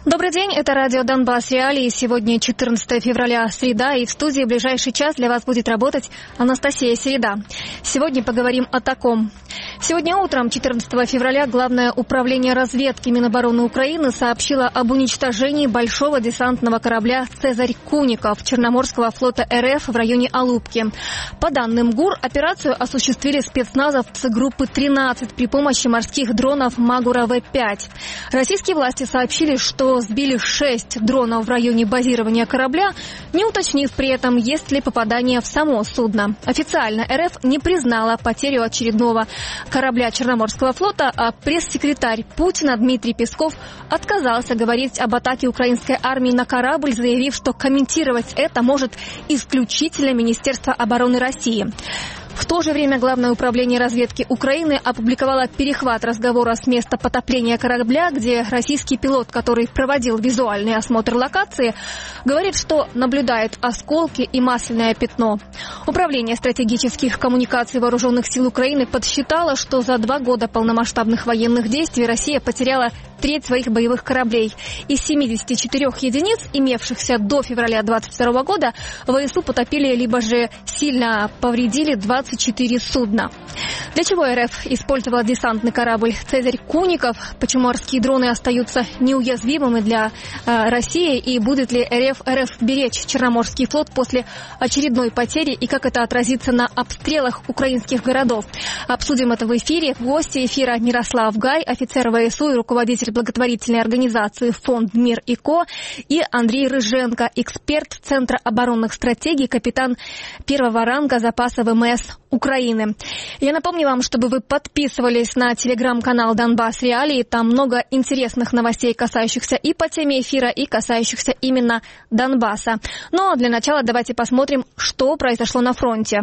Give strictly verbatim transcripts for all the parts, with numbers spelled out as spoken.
Добрый день, это радио Донбасс Реалии. Сегодня четырнадцатое февраля, среда, и в студии в ближайший час для вас будет работать Анастасия Середа. Сегодня поговорим о таком. Сегодня утром, четырнадцатого февраля, Главное управление разведки Минобороны Украины сообщило об уничтожении большого десантного корабля «Цезарь Куников» Черноморского флота РФ в районе Алупки. По данным ГУР, операцию осуществили спецназовцы группы тринадцать при помощи морских дронов Магура вэ пять. Российские власти сообщили, что сбили шесть дронов в районе базирования корабля, не уточнив при этом, есть ли попадание в само судно. Официально РФ не признала потерю очередного корабля Черноморского флота, а пресс-секретарь Путина Дмитрий Песков отказался говорить об атаке украинской армии на корабль, заявив, что комментировать это может исключительно Министерство обороны России. В то же время Главное управление разведки Украины опубликовало перехват разговора с места потопления корабля, где российский пилот, который проводил визуальный осмотр локации, говорит, что наблюдает осколки и масляное пятно. Управление стратегических коммуникаций Вооруженных сил Украины подсчитало, что за два года полномасштабных военных действий Россия потеряла треть своих боевых кораблей. Из семидесяти четырёх единиц, имевшихся до февраля двадцать второго года, ВСУ потопили либо же сильно повредили двадцать четыре судна. Для чего РФ использовала десантный корабль «Цезарь Куников», почему морские дроны остаются неуязвимыми для э, России, и будет ли РФ, РФ беречь Черноморский флот после очередной потери, и как это отразится на обстрелах украинских городов. Обсудим это в эфире. Гости эфира: Мирослав Гай, офицер ВСУ и руководитель благотворительной организации «Фонд Мир и Ко», и Андрей Рыженко, эксперт Центра оборонных стратегий, капитан первого ранга запаса ВМС Украины. Я напомню вам, чтобы вы подписывались на телеграм-канал Донбасс Реалии. Там много интересных новостей, касающихся и по теме эфира, и касающихся именно Донбасса. Но для начала давайте посмотрим, что произошло на фронте.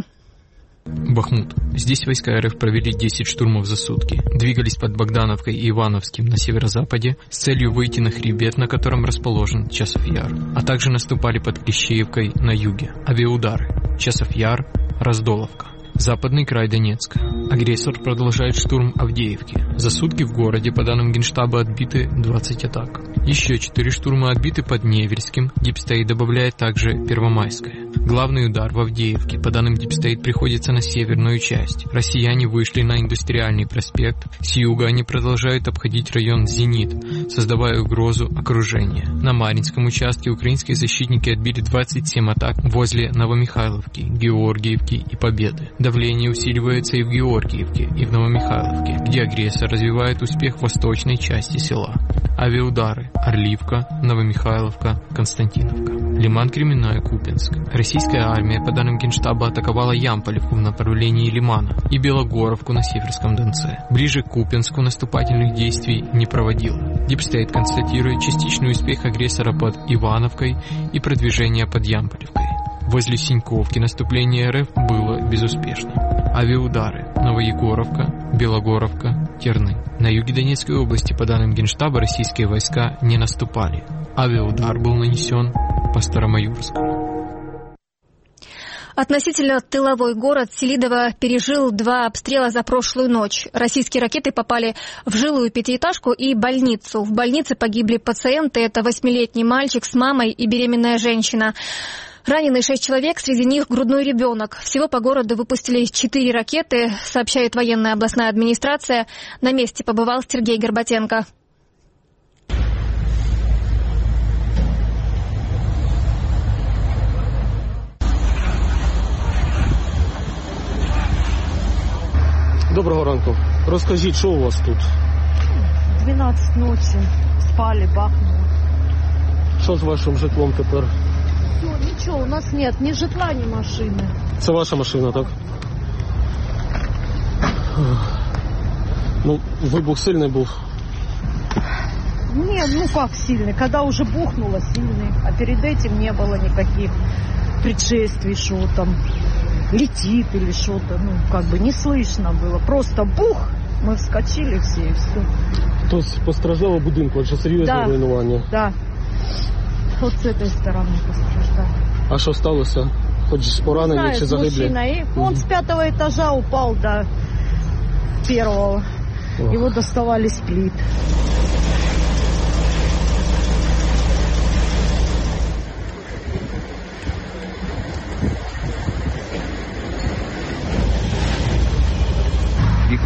Бахмут. Здесь войска РФ провели десять штурмов за сутки. Двигались под Богдановкой и Ивановским на северо-западе с целью выйти на хребет, на котором расположен Часов Яр. А также наступали под Клещеевкой на юге. Авиаудары. Часов Яр, Раздоловка. Западный край Донецка. Агрессор продолжает штурм Авдеевки. За сутки в городе, по данным Генштаба, отбиты двадцать атак. Еще четыре штурма отбиты под Невельским. Дипстейт добавляет также Первомайское. Главный удар в Авдеевке, по данным Дипстейт, приходится на северную часть. Россияне вышли на Индустриальный проспект. С юга они продолжают обходить район Зенит, создавая угрозу окружения. На Маринском участке украинские защитники отбили двадцать семь атак возле Новомихайловки, Георгиевки и Победы. Давление усиливается и в Георгиевке, и в Новомихайловке, где агрессор развивает успех в восточной части села. Авиаудары: Орливка, Новомихайловка, Константиновка. Лиман, Кременная, Купинск. Российская армия, по данным Генштаба, атаковала Ямполевку в направлении Лимана и Белогоровку на Северском Донце. Ближе к Купинску наступательных действий не проводила. Дипстейт констатирует частичный успех агрессора под Ивановкой и продвижение под Ямполевкой. Возле Синьковки наступление РФ было безуспешным. Авиаудары: Новоегоровка, Белогоровка, Терны. На юге Донецкой области, по данным Генштаба, российские войска не наступали. Авиаудар был нанесен по Старомаюрску. Относительно тыловой город Селидово пережил два обстрела за прошлую ночь. Российские ракеты попали в жилую пятиэтажку и больницу. В больнице погибли пациенты. Это восьмилетний мальчик с мамой и беременная женщина. Ранены шесть человек, среди них грудной ребенок. Всего по городу выпустили четыре ракеты, сообщает военная областная администрация. На месте побывал Сергей Горбатенко. Доброго ранку. Розкажіть, що у вас тут? двенадцать ночи. Спали, бахнуло. Що з вашим житлом тепер? Ну, ничего, у нас нет ни житла, ни машины. Це ваша машина, так? Ну, вибух сильний був? Нет, ну как сильный? Когда уже бухнуло, сильный. А перед этим не было никаких предшествий, что там летит или что-то. Ну, как бы не слышно было. Просто бух, мы вскочили все и все. Тобто постраждало будинку, адже серйозне Да. руйнування? Да. Вот с этой стороны постраждал. А що сталося? Хоч поранені Знаю, чи загиблі? мужчина. И он с пятого этажа упал до первого. Ох. Его доставали с плит.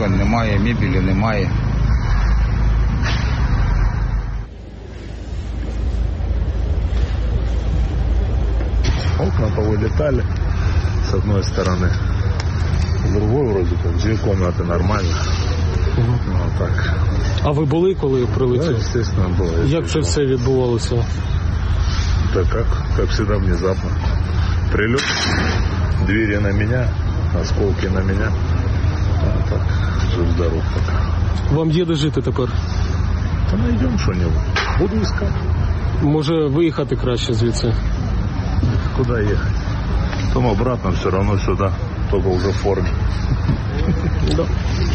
вікон немає, мебелі немає. Окна повылетали с одной стороны, с другой вроде как две комнаты нормально. Угу. Ну, а так. А ви були, коли прилетів? Да, естественно, было. Як це все відбувалося? Да как, как всегда, внезапно. Прилет, двери на меня, осколки на меня. А так, жив-здоров пока. Вам є де жити тепер? Да найдем что-нибудь. Буду искать. Може виїхати краще звідси? Куда ехать? Потом обратно все равно сюда, только уже в форме. Да.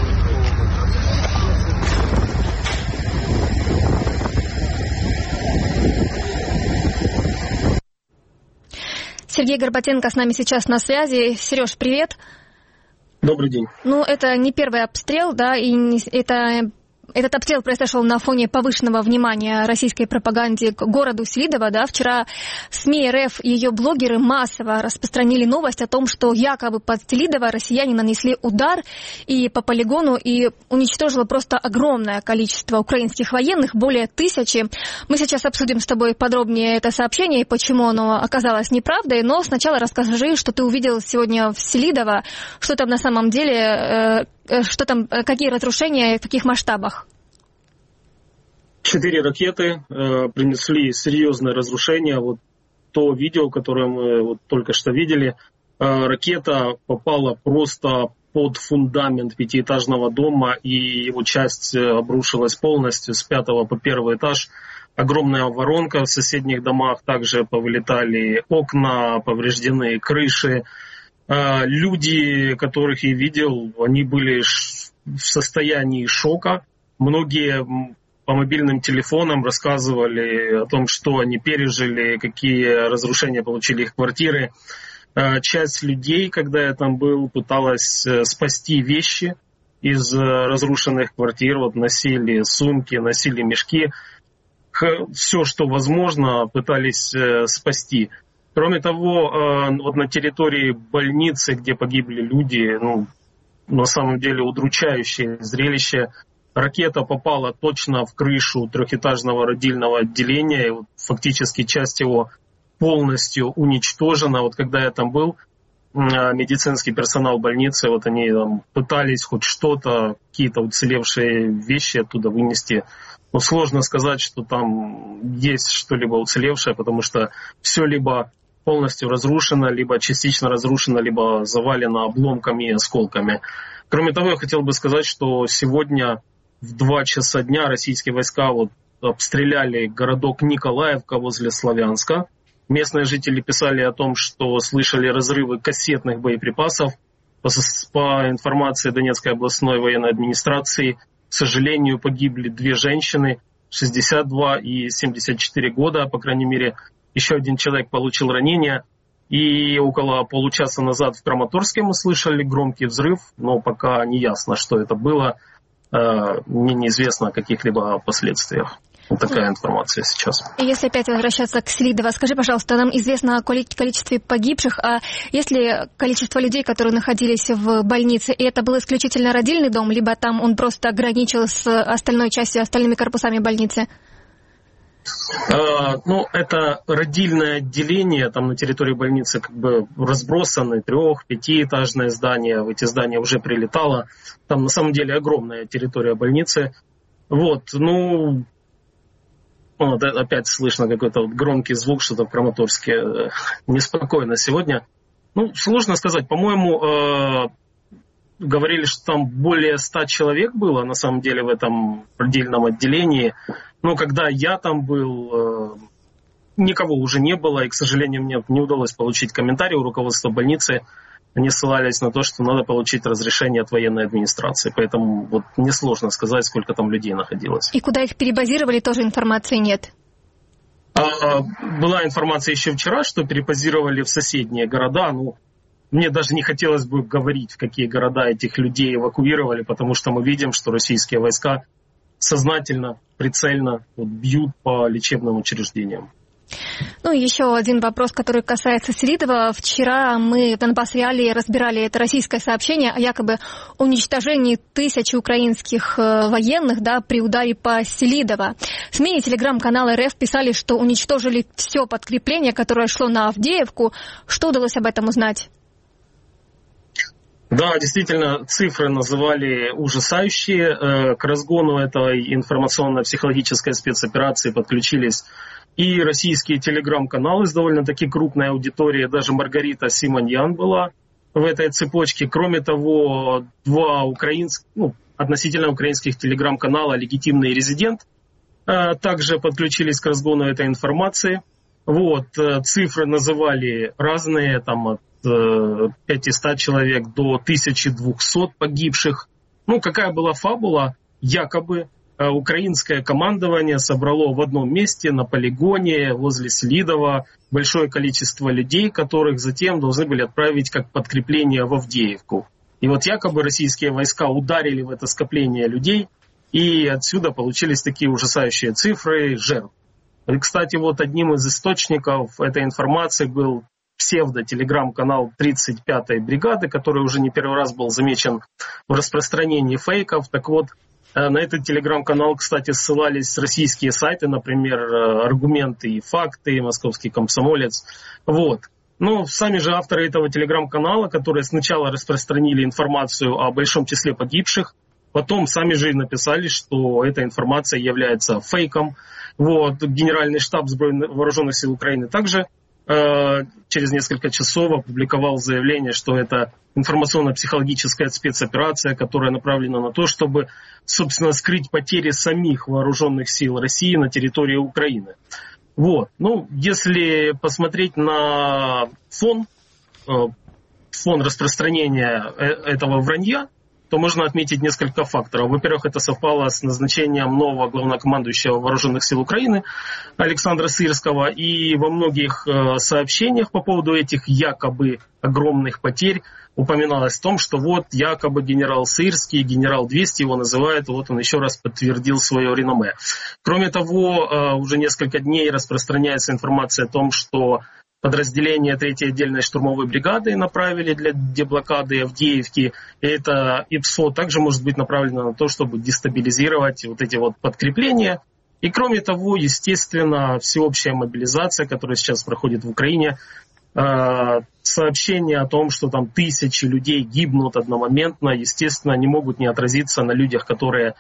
Сергей Горбатенко с нами сейчас на связи. Сереж, привет. Добрый день. Ну, это не первый обстрел, да, и не, это... Этот обстрел произошел на фоне повышенного внимания российской пропаганде к городу Селидово. Да? Вчера СМИ РФ и ее блогеры массово распространили новость о том, что якобы под Селидово россияне нанесли удар и по полигону и уничтожило просто огромное количество украинских военных, более тысячи. Мы сейчас обсудим с тобой подробнее это сообщение и почему оно оказалось неправдой. Но сначала расскажи, что ты увидел сегодня в Селидово, что там на самом деле... Что там, какие разрушения, в каких масштабах? Четыре ракеты э, принесли серьезные разрушения. Вот то видео, которое мы вот только что видели, э, ракета попала просто под фундамент пятиэтажного дома, и его часть обрушилась полностью с пятого по первый этаж. Огромная воронка в соседних домах, также повылетали окна, повреждены крыши. Люди, которых я видел, они были в состоянии шока. Многие по мобильным телефонам рассказывали о том, что они пережили, какие разрушения получили их квартиры. Часть людей, когда я там был, пыталась спасти вещи из разрушенных квартир. Вот носили сумки, носили мешки. Все, что возможно, пытались спасти. Кроме того, вот на территории больницы, где погибли люди, ну, на самом деле удручающее зрелище. Ракета попала точно в крышу трехэтажного родильного отделения, и вот фактически часть его полностью уничтожена. Вот когда я там был, медицинский персонал больницы, вот они там пытались хоть что-то, какие-то уцелевшие вещи оттуда вынести. Но сложно сказать, что там есть что-либо уцелевшее, потому что все либо полностью разрушено, либо частично разрушено, либо завалено обломками и осколками. Кроме того, я хотел бы сказать, что сегодня в два часа дня российские войска вот обстреляли городок Николаевка возле Славянска. Местные жители писали о том, что слышали разрывы кассетных боеприпасов. По, по информации Донецкой областной военной администрации, к сожалению, погибли две женщины, шестьдесят два и семьдесят четыре года, по крайней мере, еще один человек получил ранение. И около получаса назад в Краматорске мы слышали громкий взрыв, но пока не ясно, что это было. Мне неизвестно о каких-либо последствиях. Вот такая информация сейчас. И если опять возвращаться к Селидово, скажи, пожалуйста, нам известно о количестве погибших, а есть ли количество людей, которые находились в больнице, и это был исключительно родильный дом, либо там он просто ограничил с остальной частью, остальными корпусами больницы? А, ну, это родильное отделение, там на территории больницы как бы разбросаны трех-, пятиэтажные здания, в эти здания уже прилетало. Там на самом деле огромная территория больницы. Вот, ну, вот, опять слышно какой-то вот громкий звук, что-то в Краматорске неспокойно сегодня. Ну, сложно сказать, по-моему, э, говорили, что там более ста человек было на самом деле в этом родильном отделении. Но когда я там был, никого уже не было, и, к сожалению, мне не удалось получить комментарий у руководства больницы. Они ссылались на то, что надо получить разрешение от военной администрации. Поэтому вот несложно сказать, сколько там людей находилось. И куда их перебазировали, тоже информации нет? А, была информация еще вчера, что перебазировали в соседние города. Ну, мне даже не хотелось бы говорить, в какие города этих людей эвакуировали, потому что мы видим, что российские войска сознательно, прицельно вот, бьют по лечебным учреждениям. Ну и еще один вопрос, который касается Селидова. Вчера мы в Донбасс-Реалии разбирали это российское сообщение о якобы уничтожении тысячи украинских военных, да, при ударе по Селидово. СМИ и телеграм-канал РФ писали, что уничтожили все подкрепление, которое шло на Авдеевку. Что удалось об этом узнать? Да, действительно, цифры называли ужасающие. К разгону этой информационно-психологической спецоперации подключились и российские телеграм-каналы с довольно-таки крупной аудиторией. Даже Маргарита Симоньян была в этой цепочке. Кроме того, два украинских, ну, относительно украинских телеграм-канала «Легитимный резидент» также подключились к разгону этой информации. Вот, цифры называли разные, там от пятисот человек до тысячи двухсот погибших. Ну, какая была фабула? Якобы украинское командование собрало в одном месте на полигоне возле Селидова большое количество людей, которых затем должны были отправить как подкрепление в Авдеевку. И вот якобы российские войска ударили в это скопление людей, и отсюда получились такие ужасающие цифры жертв. И, кстати, вот одним из источников этой информации был псевдо-телеграм-канал тридцать пятой бригады, который уже не первый раз был замечен в распространении фейков. Так вот, на этот телеграм-канал, кстати, ссылались российские сайты, например, «Аргументы и факты», «Московский комсомолец». Вот. Но сами же авторы этого телеграм-канала, которые сначала распространили информацию о большом числе погибших, потом сами же написали, что эта информация является фейком. Вот. Генеральный штаб Збройных вооруженных сил Украины также через несколько часов опубликовал заявление, что это информационно-психологическая спецоперация, которая направлена на то, чтобы, собственно, скрыть потери самих вооруженных сил России на территории Украины. Вот. Ну, если посмотреть на фон, фон распространения этого вранья, то можно отметить несколько факторов. Во-первых, это совпало с назначением нового главнокомандующего Вооруженных сил Украины Александра Сырского. И во многих сообщениях по поводу этих якобы огромных потерь упоминалось о том, что вот якобы генерал Сырский, генерал двести его называют, вот он еще раз подтвердил свое реноме. Кроме того, уже несколько дней распространяется информация о том, что подразделение третьей отдельной штурмовой бригады направили для деблокады Авдеевки. И это ИПСО также может быть направлено на то, чтобы дестабилизировать вот эти вот подкрепления. И кроме того, естественно, всеобщая мобилизация, которая сейчас проходит в Украине, сообщения о том, что там тысячи людей гибнут одномоментно, естественно, не могут не отразиться на людях, которые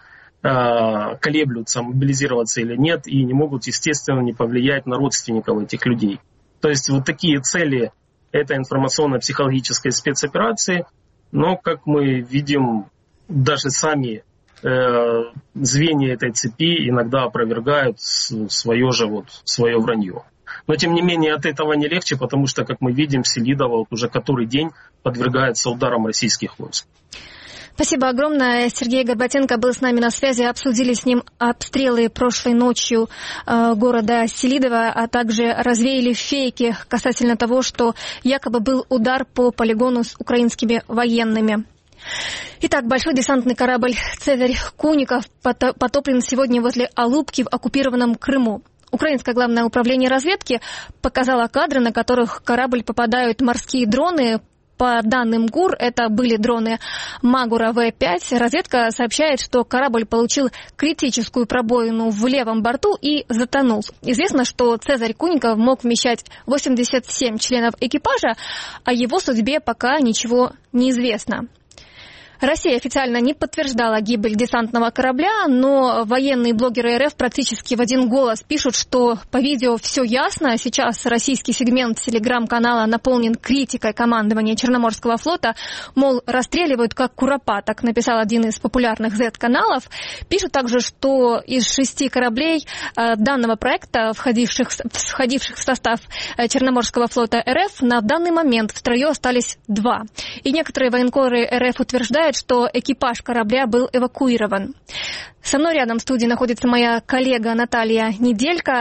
колеблются, мобилизироваться или нет, и не могут, естественно, не повлиять на родственников этих людей. То есть вот такие цели этой информационно-психологической спецоперации, но, как мы видим, даже сами э, звенья этой цепи иногда опровергают свое же вот, свое вранье. Но, тем не менее, от этого не легче, потому что, как мы видим, Селидово вот уже который день подвергается ударам российских войск. Спасибо огромное. Сергей Горбатенко был с нами на связи. Обсудили с ним обстрелы прошлой ночью э, города Селидово, а также развеяли фейки касательно того, что якобы был удар по полигону с украинскими военными. Итак, большой десантный корабль «Цезарь Куников» потоплен сегодня возле Алупки в оккупированном Крыму. Украинское главное управление разведки показало кадры, на которых в корабль попадают морские дроны. По данным ГУР, это были дроны Магура вэ пять. Разведка сообщает, что корабль получил критическую пробоину в левом борту и затонул. Известно, что «Цезарь Куников» мог вмещать восемьдесят семь членов экипажа, о его судьбе пока ничего не известно. Россия официально не подтверждала гибель десантного корабля, но военные блогеры РФ практически в один голос пишут, что по видео все ясно. Сейчас российский сегмент телеграм-канала наполнен критикой командования Черноморского флота. Мол, расстреливают как куропаток, написал один из популярных зет-каналов. Пишут также, что из шести кораблей данного проекта, входивших, входивших в состав Черноморского флота РФ, на данный момент в строю остались два. И некоторые военкоры РФ утверждают, что экипаж корабля был эвакуирован. Со мной рядом в студии находится моя коллега Наталья Неделька.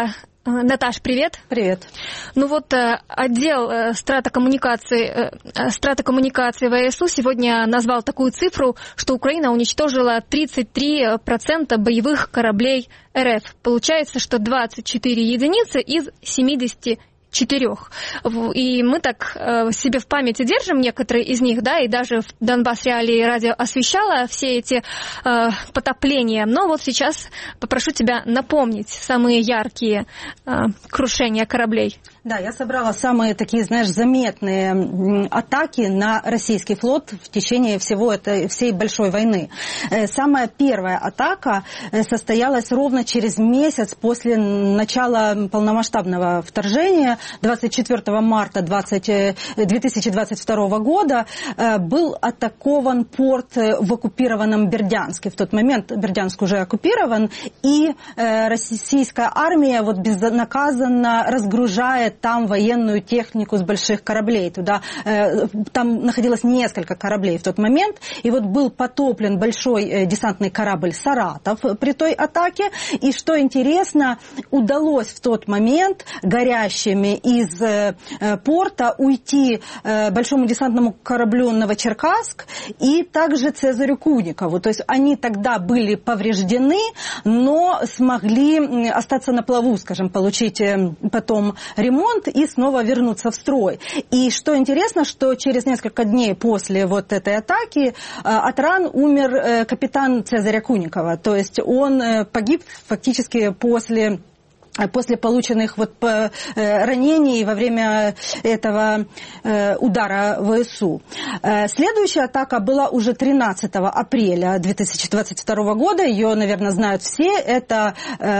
Наташ, привет. Привет. Ну вот отдел стратокоммуникации, стратокоммуникации ВСУ сегодня назвал такую цифру, что Украина уничтожила тридцать три процента боевых кораблей РФ. Получается, что двадцать четыре единицы из семидесяти четырех. И мы так э, себе в памяти держим некоторые из них, да, и даже в Донбасс Реалии радио освещало все эти э, потопления. Но вот сейчас попрошу тебя напомнить самые яркие э, крушения кораблей. Да, я собрала самые такие, знаешь, заметные атаки на российский флот в течение всего этой, всей большой войны. Самая первая атака состоялась ровно через месяц после начала полномасштабного вторжения. двадцать четвёртого марта две тысячи двадцать второго года был атакован порт в оккупированном Бердянске. В тот момент Бердянск уже оккупирован, и российская армия вот безнаказанно разгружает там военную технику с больших кораблей. Туда, э, там находилось несколько кораблей в тот момент, и вот был потоплен большой э, десантный корабль «Саратов» при той атаке. И что интересно, удалось в тот момент горящими из э, порта уйти э, большому десантному кораблю «Новочеркасск» и также Цезарю Куникову. То есть они тогда были повреждены, но смогли остаться на плаву, скажем, получить э, потом ремонт и снова вернуться в строй. И что интересно, что через несколько дней после вот этой атаки от ран умер капитан Цезаря Куникова. То есть он погиб фактически после... после полученных вот ранений во время этого удара ВСУ. Следующая атака была уже тринадцатого апреля две тысячи двадцать второго года. Ее, наверное, знают все. Это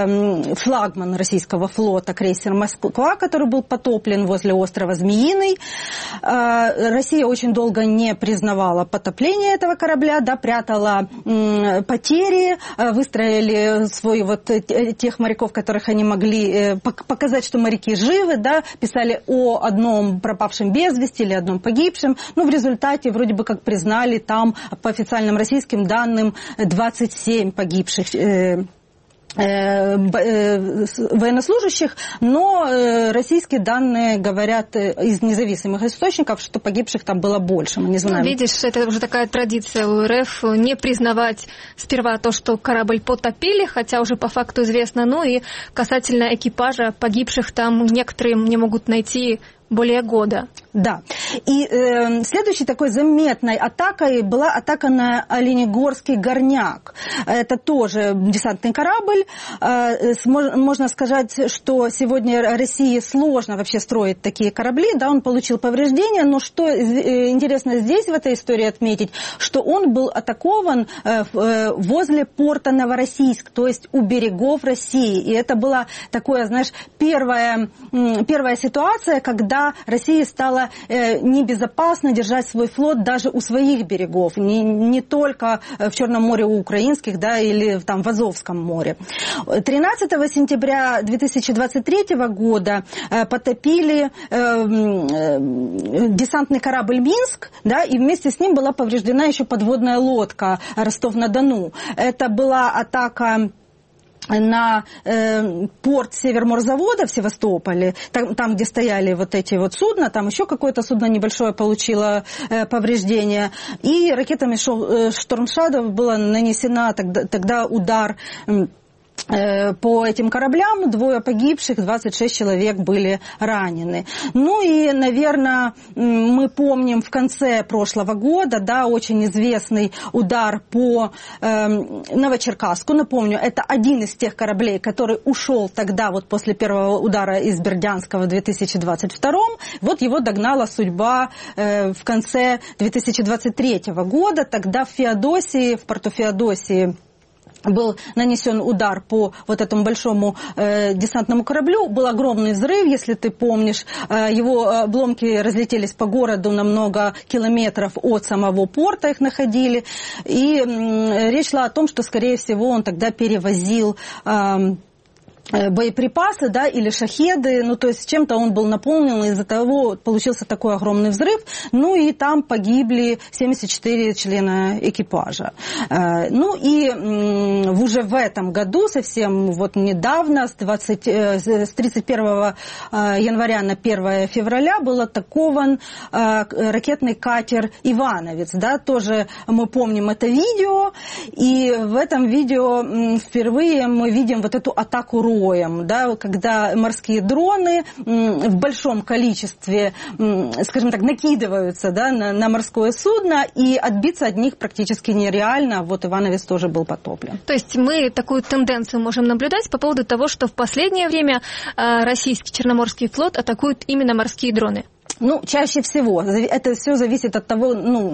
флагман российского флота крейсер «Москва», который был потоплен возле острова Змеиный. Россия очень долго не признавала потопление этого корабля, да, прятала потери, выстроили свой, вот, тех моряков, которых они могли показать, что моряки живы, да, писали о одном пропавшем без вести или одном погибшем. Ну, в результате вроде бы как признали там по официальным российским данным двадцать семь погибших э, военнослужащих, но российские данные говорят из независимых источников, что погибших там было больше. Мы не знаем. Ну, видишь, это уже такая традиция у РФ не признавать сперва то, что корабль потопили, хотя уже по факту известно, ну и касательно экипажа погибших там некоторые не могут найти более года. Да. И э, следующей такой заметной атакой была атака на Оленегорский горняк. Это тоже десантный корабль. Э, можно сказать, что сегодня России сложно вообще строить такие корабли. Да, он получил повреждения, но что интересно здесь в этой истории отметить, что он был атакован э, возле порта Новороссийск, то есть у берегов России. И это была такая, знаешь, первая, первая ситуация, когда Россия стала э, небезопасно держать свой флот даже у своих берегов, не, не только в Черном море у украинских, да, или там в Азовском море. тринадцатого сентября две тысячи двадцать третьего года э, потопили э, э, десантный корабль «Минск», да, и вместе с ним была повреждена еще подводная лодка «Ростов-на-Дону». Это была атака на э, порт Северморзавода в Севастополе, там, там, где стояли вот эти вот судна, там еще какое-то судно небольшое получило э, повреждения, и ракетами «Шторм Шадоу» была нанесена тогда, тогда удар э, по этим кораблям, двое погибших, двадцать шесть человек были ранены. Ну и, наверное, мы помним в конце прошлого года, да, очень известный удар по э, Новочеркасску. Напомню, это один из тех кораблей, который ушел тогда, вот после первого удара из Бердянска в две тысячи двадцать втором. Вот его догнала судьба э, в конце две тысячи двадцать третьего года. Тогда в Феодосии, в порту Феодосии, был нанесен удар по вот этому большому э, десантному кораблю. Был огромный взрыв, если ты помнишь. Э, его обломки разлетелись по городу на много километров от самого порта, их находили. И э, речь шла о том, что, скорее всего, он тогда перевозил... Э, боеприпасы, да, или шахеды, ну, то есть чем-то он был наполнен, из-за того получился такой огромный взрыв, ну, и там погибли семьдесят четыре члена экипажа. Ну, и уже в этом году, совсем вот недавно, с, двадцать, с тридцать первого января на первое февраля был атакован ракетный катер «Ивановец», да, тоже мы помним это видео, и в этом видео впервые мы видим вот эту атаку роем, да, когда морские дроны в большом количестве, скажем так, накидываются, да, на, на морское судно, и отбиться от них практически нереально. Вот «Ивановец» тоже был потоплен. То есть мы такую тенденцию можем наблюдать по поводу того, что в последнее время российский Черноморский флот атакует именно морские дроны. Ну, чаще всего. Это все зависит от того,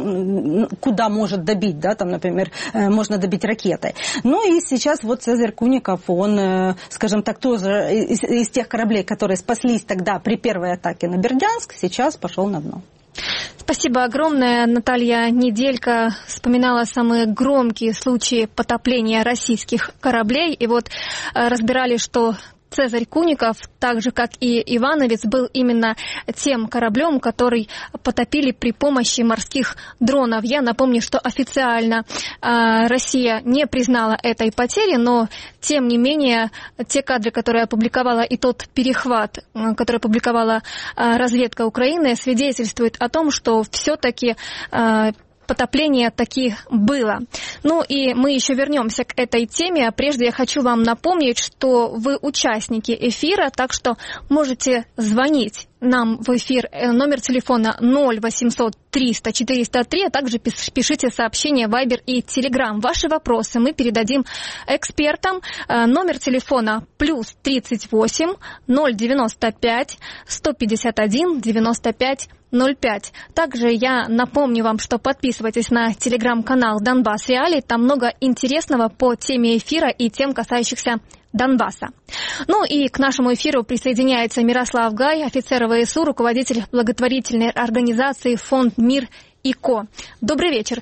ну, куда может добить, да, там, например, можно добить ракетой. Ну, и сейчас вот Цезарь Куников, он, скажем так, тоже из, из тех кораблей, которые спаслись тогда при первой атаке на Бердянск, сейчас пошел на дно. Спасибо огромное. Наталья Неделько вспоминала самые громкие случаи потопления российских кораблей. И вот разбирали, что Цезарь Куников, так же как и Ивановец, был именно тем кораблем, который потопили при помощи морских дронов. Я напомню, что официально э, Россия не признала этой потери, но тем не менее те кадры, которые опубликовала, и тот перехват, э, который опубликовала э, разведка Украины, свидетельствует о том, что все-таки э, потопление таки было. Ну и мы еще вернемся к этой теме. А прежде я хочу вам напомнить, что вы участники эфира, так что можете звонить нам в эфир. Номер телефона ноль восемьсот триста четыреста три, а также пишите сообщения в Viber и Telegram. Ваши вопросы мы передадим экспертам. Номер телефона плюс тридцать восемь ноль девяносто пять сто пятьдесят один девяносто пять ноль пять. Также я напомню вам, что подписывайтесь на телеграм-канал Донбасс Реалии. Там много интересного по теме эфира и тем, касающихся Донбасса. Ну и к нашему эфиру присоединяется Мирослав Гай, офицер ВСУ, руководитель благотворительной организации «Фонд Мир и Ко». Добрый вечер.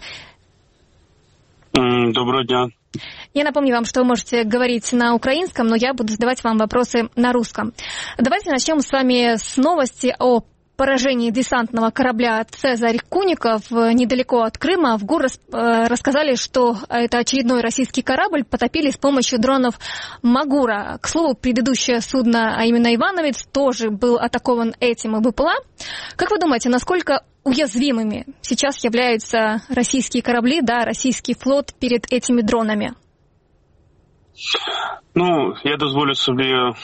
Доброго дня. Я напомню вам, что вы можете говорить на украинском, но я буду задавать вам вопросы на русском. Давайте начнем с вами с новости о поражении десантного корабля «Цезарь Куников» недалеко от Крыма. В ГУР рассказали, что это очередной российский корабль потопили с помощью дронов «Магура». К слову, предыдущее судно, а именно «Ивановец», тоже был атакован этим и БПЛА. Как вы думаете, насколько уязвимыми сейчас являются российские корабли, да, российский флот перед этими дронами? Ну, я дозволю собі е,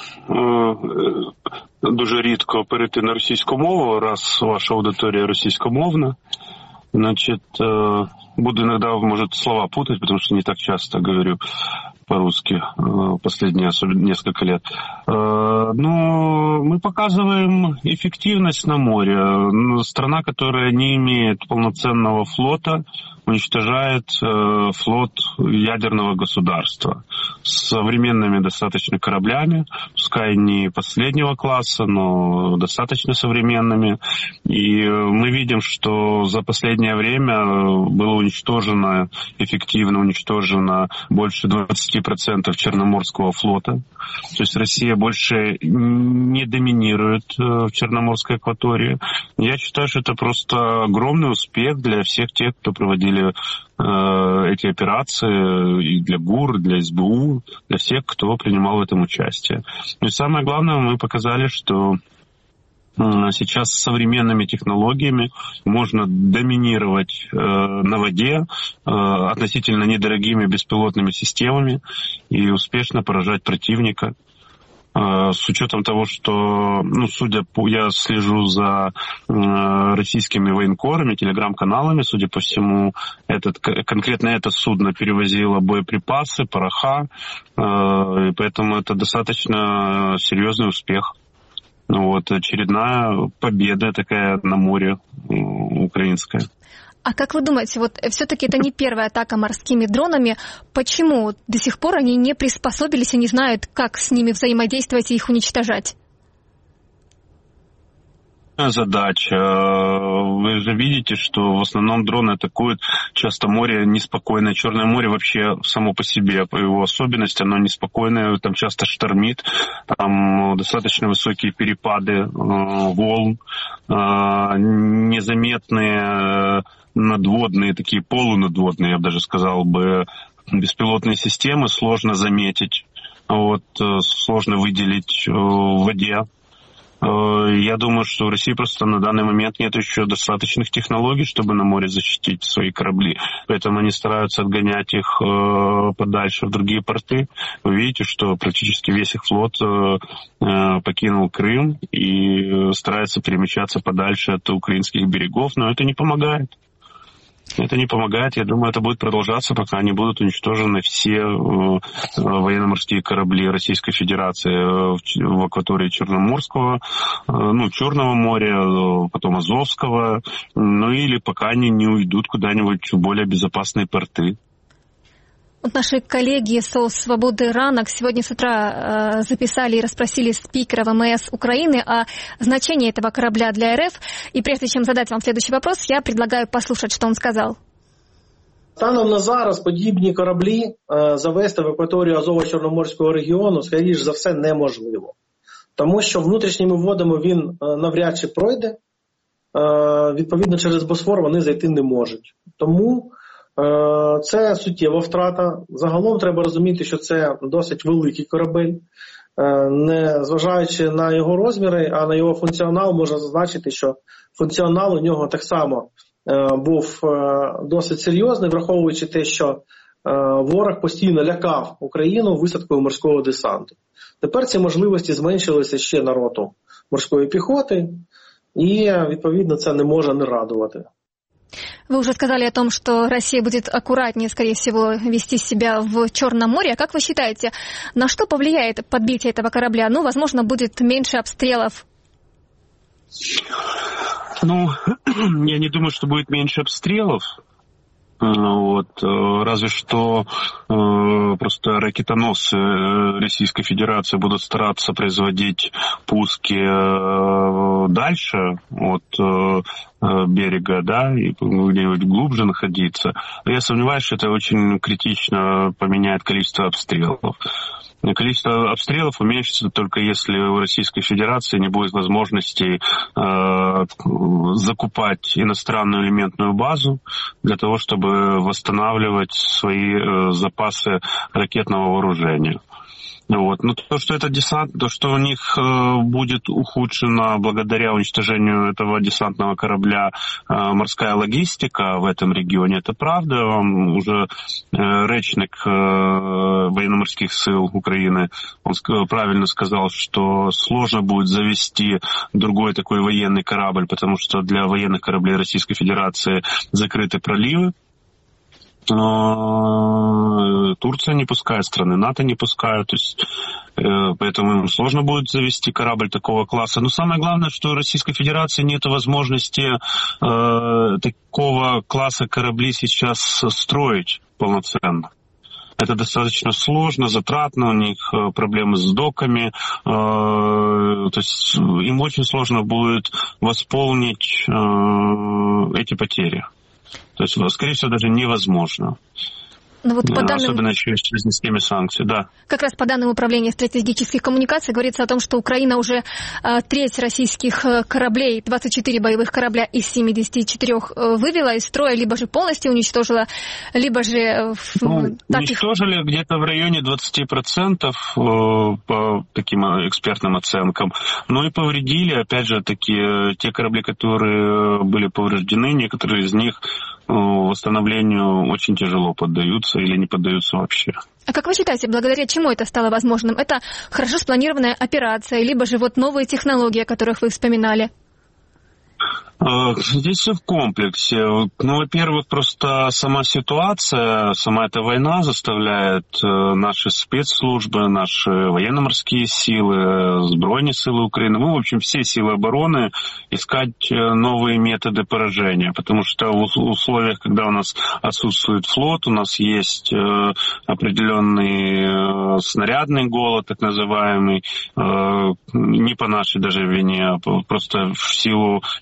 дуже рідко перейти на російську мову, раз ваша аудиторія російськомовна. Значит, е, буду иногда, может, слова путать, потому что не так часто говорю по-русски э, последние особенно несколько лет. Э, но мы показываем эффективность на море. Страна, которая не имеет полноценного флота, уничтожает э, флот ядерного государства с современными достаточно кораблями, пускай не последнего класса, но достаточно современными. И э, мы видим, что за последнее время было уничтожено, эффективно уничтожено больше двадцать процентов Черноморского флота. То есть Россия больше не доминирует в Черноморской акватории. Я считаю, что это просто огромный успех для всех тех, кто проводили э, эти операции, и для ГУР, и для СБУ, для всех, кто принимал в этом участие. И самое главное, мы показали, что сейчас с современными технологиями можно доминировать э, на воде э, относительно недорогими беспилотными системами и успешно поражать противника. Э, с учетом того, что, ну, судя по, я слежу за э, российскими военкорами, телеграм-каналами, судя по всему, этот, конкретно это судно перевозило боеприпасы, пороха, э, и поэтому это достаточно серьезный успех. Ну вот, очередная победа такая на море украинская. А как вы думаете, вот все-таки это не первая атака морскими дронами. Почему до сих пор они не приспособились и не знают, как с ними взаимодействовать и их уничтожать? Задача. Вы же видите, что в основном дроны атакуют часто море неспокойное. Черное море вообще само по себе, по его особенности, оно неспокойное, там часто штормит, там достаточно высокие перепады волн, незаметные надводные, такие полунадводные, я бы даже сказал бы, беспилотные системы сложно заметить, вот, сложно выделить в воде. Я думаю, что в России просто на данный момент нет еще достаточных технологий, чтобы на море защитить свои корабли. Поэтому они стараются отгонять их подальше в другие порты. Вы видите, что практически весь их флот покинул Крым и старается перемещаться подальше от украинских берегов, но это не помогает. Это не помогает. Я думаю, это будет продолжаться, пока не будут уничтожены все э, военно-морские корабли Российской Федерации в, в акватории Черноморского, э, ну, Черного моря, э, потом Азовского, ну или пока они не уйдут куда-нибудь в более безопасные порты. Вот наши коллеги со «Свободы Ранок» сегодня с утра э, записали и расспросили спикера ВМС Украины о значении этого корабля для РФ. И прежде чем задать вам следующий вопрос, я предлагаю послушать, что он сказал. Станом на зараз подібні кораблі е, завести в акваторію Азово-Чорноморського регіону, скоріш за все, неможливо. Тому що внутрішніми водами він е, навряд чи пройде. Е, відповідно, через Босфор вони зайти не можуть. Тому це суттєва втрата. Загалом треба розуміти, що це досить великий корабель. Не зважаючи на його розміри, а на його функціонал, можна зазначити, що функціонал у нього так само був досить серйозний, враховуючи те, що ворог постійно лякав Україну висадкою морського десанту. Тепер ці можливості зменшилися ще на роту морської піхоти, і, відповідно, це не може не радувати. Вы уже сказали о том, что Россия будет аккуратнее, скорее всего, вести себя в Черном море. А как вы считаете, на что повлияет подбитие этого корабля? Ну, возможно, будет меньше обстрелов. Ну, я не думаю, что будет меньше обстрелов. Вот, разве что э, просто ракетоносцы Российской Федерации будут стараться производить пуски э, дальше от э, берега, да, и где-нибудь глубже находиться. Но я сомневаюсь, что это очень критично поменяет количество обстрелов. Количество обстрелов уменьшится только если у Российской Федерации не будет возможности э, закупать иностранную элементную базу для того, чтобы восстанавливать свои э, запасы ракетного вооружения. Вот. Но то, что это десант, то, что у них э, будет ухудшена благодаря уничтожению этого десантного корабля э, морская логистика в этом регионе, это правда. Он уже э, речник э, военно-морских сил Украины, он ск- правильно сказал, что сложно будет завести другой такой военный корабль, потому что для военных кораблей Российской Федерации закрыты проливы. Турция не пускает, страны НАТО не пускают, то есть, э, поэтому им сложно будет завести корабль такого класса. Но самое главное, что у Российской Федерации нет возможности э, такого класса кораблей сейчас строить полноценно. Это достаточно сложно, затратно, у них проблемы с доками, э, то есть им очень сложно будет восполнить э, эти потери. То есть, скорее всего, даже невозможно. Ну, вот по данным... Особенно еще с системой санкций, да. Как раз по данным Управления стратегических коммуникаций говорится о том, что Украина уже э, треть российских кораблей, двадцать четыре боевых корабля из семидесяти четырёх э, вывела из строя, либо же полностью уничтожила, либо же... Э, ну, так уничтожили их... где-то в районе двадцати процентов э, по таким экспертным оценкам. Ну и повредили, опять же, такие те корабли, которые были повреждены, некоторые из них восстановлению очень тяжело поддаются или не поддаются вообще. А как вы считаете, благодаря чему это стало возможным? Это хорошо спланированная операция, либо же вот новые технологии, о которых вы вспоминали? Здесь все в комплексе. Ну, во-первых, просто сама ситуация, сама эта война заставляет наши спецслужбы, наши военно-морские силы, Збройные силы Украины, ну, в общем, все силы обороны искать новые методы поражения, потому что в условиях, когда у нас отсутствует флот, у нас есть определенный снарядный голод, так называемый, не по нашей даже вине, а просто в силу мировой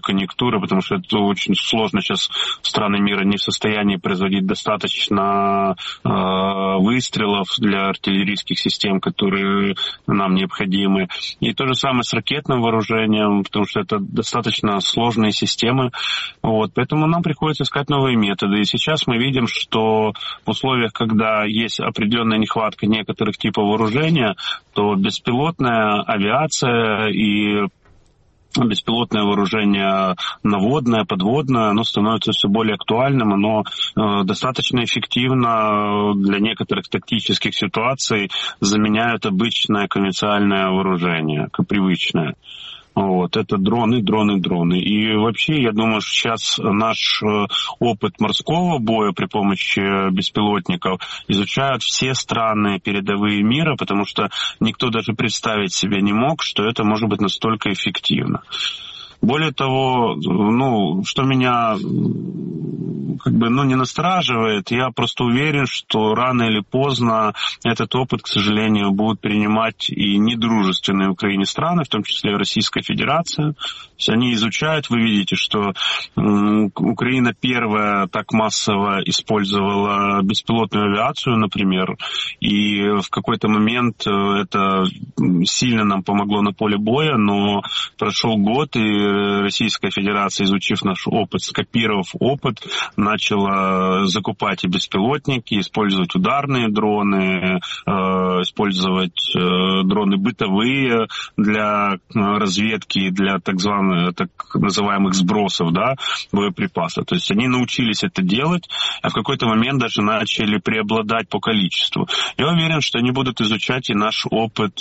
конъюнктуры, потому что это очень сложно сейчас. Страны мира не в состоянии производить достаточно э, выстрелов для артиллерийских систем, которые нам необходимы. И то же самое с ракетным вооружением, потому что это достаточно сложные системы. Вот. Поэтому нам приходится искать новые методы. И сейчас мы видим, что в условиях, когда есть определенная нехватка некоторых типов вооружения, то беспилотная авиация и беспилотное вооружение наводное, подводное, оно становится все более актуальным, оно э, достаточно эффективно для некоторых тактических ситуаций заменяет обычное конвенциональное вооружение, привычное. Вот, это дроны, дроны, дроны. И вообще, я думаю, что сейчас наш опыт морского боя при помощи беспилотников изучают все страны передовые мира, потому что никто даже представить себе не мог, что это может быть настолько эффективно. Более того, ну, что меня как бы, ну, не настораживает, я просто уверен, что рано или поздно этот опыт, к сожалению, будут принимать и недружественные Украине страны, в том числе и Российская Федерация. То есть они изучают, вы видите, что Украина первая так массово использовала беспилотную авиацию, например, и в какой-то момент это сильно нам помогло на поле боя, но прошел год, и Российская Федерация, изучив наш опыт, скопировав опыт, начала закупать и беспилотники, использовать ударные дроны, использовать дроны бытовые для разведки, для так званых, так называемых сбросов, да, боеприпасов. То есть они научились это делать, а в какой-то момент даже начали преобладать по количеству. Я уверен, что они будут изучать и наш опыт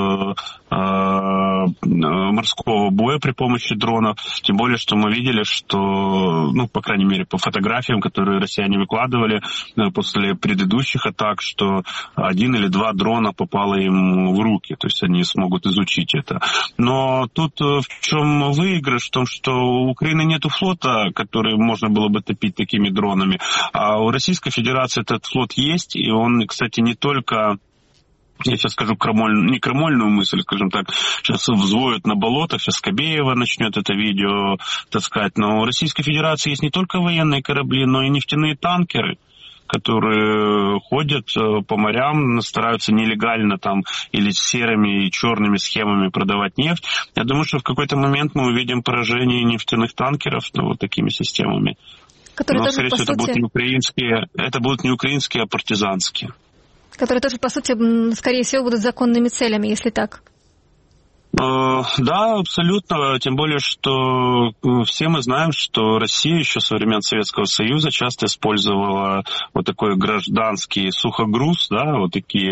морского боя при помощи дронов, тем более, что мы видели, что, ну, по крайней мере, по фотографиям, которые россияне выкладывали после предыдущих атак, что один или два дрона попало им в руки, то есть они смогут изучить это. Но тут в чем выигрыш? В том, что у Украины нету флота, который можно было бы топить такими дронами, а у Российской Федерации этот флот есть, и он, кстати, не только... Я сейчас скажу крамоль... не крамольную мысль, скажем так, сейчас взвоют на болотах, сейчас Скобеева начнет это видео таскать, но у Российской Федерации есть не только военные корабли, но и нефтяные танкеры, которые ходят по морям, стараются нелегально там или серыми и черными схемами продавать нефть. Я думаю, что в какой-то момент мы увидим поражение нефтяных танкеров, ну, вот такими системами. Которые но, тоже, скорее всего, сути... это будут не украинские, это будут не украинские, а партизанские. Которые тоже, по сути, скорее всего, будут законными целями, если так. Да, абсолютно. Тем более, что все мы знаем, что Россия еще со времен Советского Союза часто использовала вот такой гражданский сухогруз, да, вот такие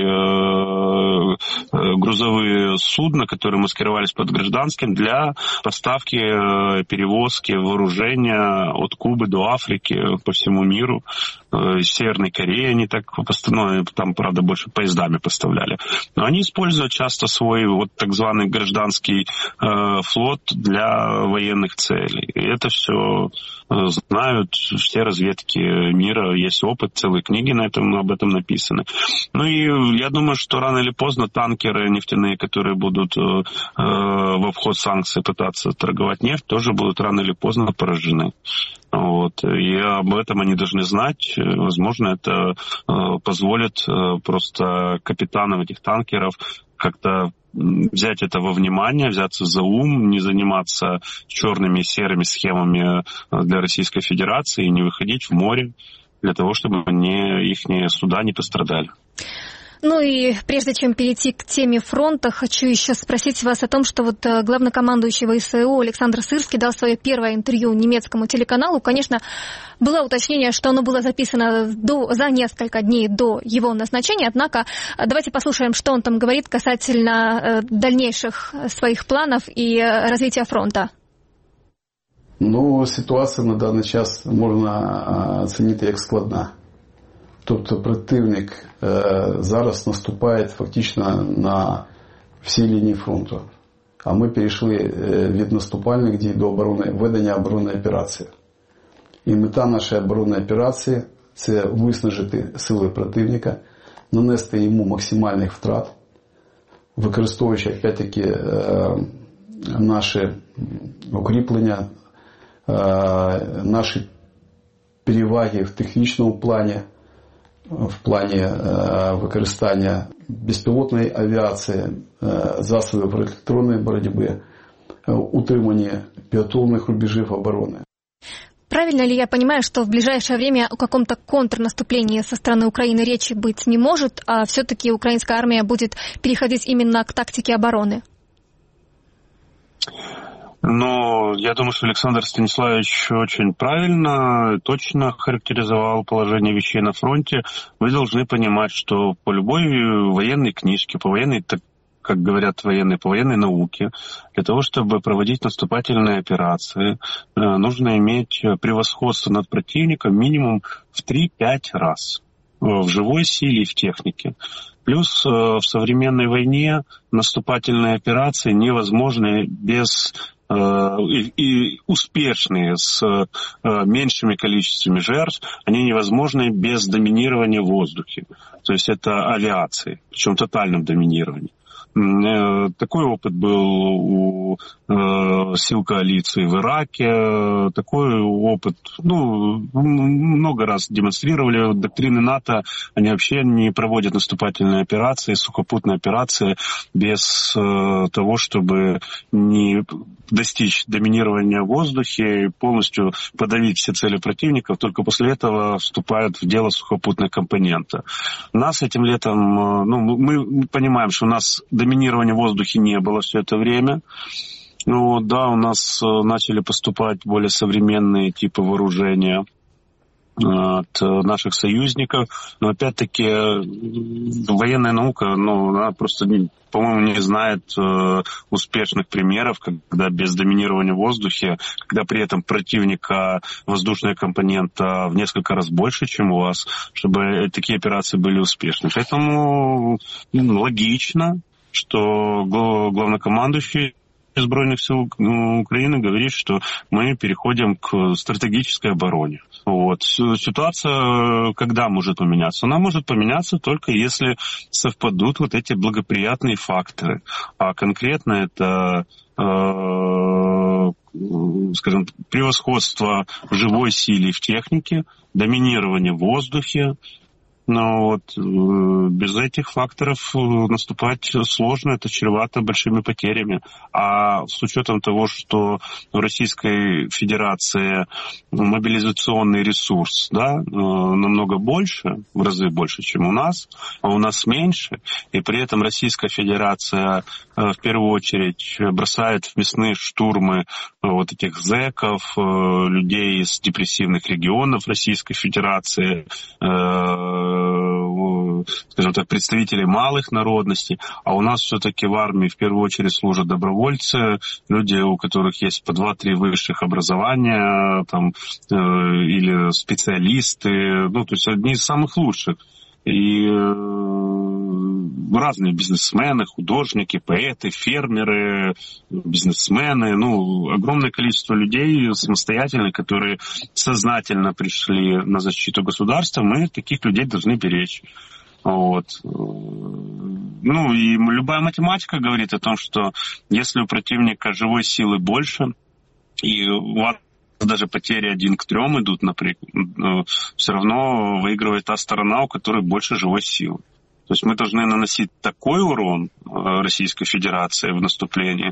грузовые судна, которые маскировались под гражданским для поставки, перевозки вооружения от Кубы до Африки по всему миру. Из Северной Кореи они так, ну, там, правда, больше поездами поставляли. Но они используют часто свой вот так званый гражданский э, флот для военных целей. И это все э, знают все разведки мира. Есть опыт, целые книги на этом, об этом написаны. Ну и я думаю, что рано или поздно танкеры нефтяные, которые будут э, в обход санкций пытаться торговать нефть, тоже будут рано или поздно поражены. Вот. И об этом они должны знать. Возможно, это э, позволит э, просто капитанам этих танкеров как-то взять это во внимание, взяться за ум, не заниматься черными и серыми схемами для Российской Федерации и не выходить в море для того, чтобы не, их суда не пострадали. Ну и прежде чем перейти к теме фронта, хочу еще спросить вас о том, что вот главнокомандующий ВСУ Александр Сырский дал свое первое интервью немецкому телеканалу. Конечно, было уточнение, что оно было записано до, за несколько дней до его назначения, однако давайте послушаем, что он там говорит касательно дальнейших своих планов и развития фронта. Ну, ситуація на даний час можна оцінити як складна. Тобто противник е, зараз наступає фактично на всі лінії фронту. А ми перейшли е, від наступальних дій до оборони, ведення оборонної операції. І мета нашої оборонної операції – це виснажити сили противника, нанести йому максимальних втрат, використовуючи, опять-таки, е, наші укріплення, наші переваги в технічному плані, в плані використання безпілотної авіації, засобів електронної боротьби, утримання підготовлених рубежів оборони. Правильно ли я понимаю, что в ближайшее время о каком-то контрнаступлении со стороны Украины речи быть не может, а все-таки украинская армия будет переходить именно к тактике обороны? Но я думаю, что Александр Станиславович очень правильно, точно характеризовал положение вещей на фронте. Вы должны понимать, что по любой военной книжке, по военной, как говорят военные, по военной науке, для того, чтобы проводить наступательные операции, нужно иметь превосходство над противником минимум в три-пять раз в живой силе и в технике. Плюс в современной войне наступательные операции невозможны без и, и успешные с меньшими количествами жертв, они невозможны без доминирования в воздухе. То есть это авиации, причем тотальном доминировании. Такой опыт был у э, сил коалиции в Ираке, такой опыт, ну, много раз демонстрировали. Доктрины НАТО, они вообще не проводят наступательные операции, сухопутные операции без э, того, чтобы не достичь доминирования в воздухе и полностью подавить все цели противников. Только после этого вступают в дело сухопутные компоненты. У нас этим летом, ну, мы понимаем, что у нас доминирования в воздухе не было все это время. Ну да, у нас начали поступать более современные типы вооружения от наших союзников. Но опять-таки военная наука, ну, она просто, по-моему, не знает э, успешных примеров, когда без доминирования в воздухе, когда при этом противника воздушная компонента в несколько раз больше, чем у вас, чтобы такие операции были успешны. Поэтому ну, логично, что главнокомандующий Збройных сил Украины говорит, что мы переходим к стратегической обороне. Вот. Ситуация когда может поменяться? Она может поменяться только если совпадут вот эти благоприятные факторы. А конкретно это, э, скажем, превосходство в живой силе и в технике, доминирование в воздухе. Но вот без этих факторов наступать сложно, это чревато большими потерями. А с учетом того, что в Российской Федерации мобилизационный ресурс, да, намного больше, в разы больше, чем у нас, а у нас меньше, и при этом Российская Федерация в первую очередь бросает в мясные штурмы вот этих зэков, людей из депрессивных регионов Российской Федерации, скажем так, представителей малых народностей, а у нас все-таки в армии в первую очередь служат добровольцы, люди, у которых есть по два-три высших образования, там, э, или специалисты, ну, то есть одни из самых лучших. И э, разные бизнесмены, художники, поэты, фермеры, бизнесмены, ну, огромное количество людей самостоятельных, которые сознательно пришли на защиту государства, мы таких людей должны беречь. Вот. Ну, и любая математика говорит о том, что если у противника живой силы больше, и у вас даже потери один к трем идут, например, все равно выигрывает та сторона, у которой больше живой силы. То есть мы должны наносить такой урон Российской Федерации в наступлении,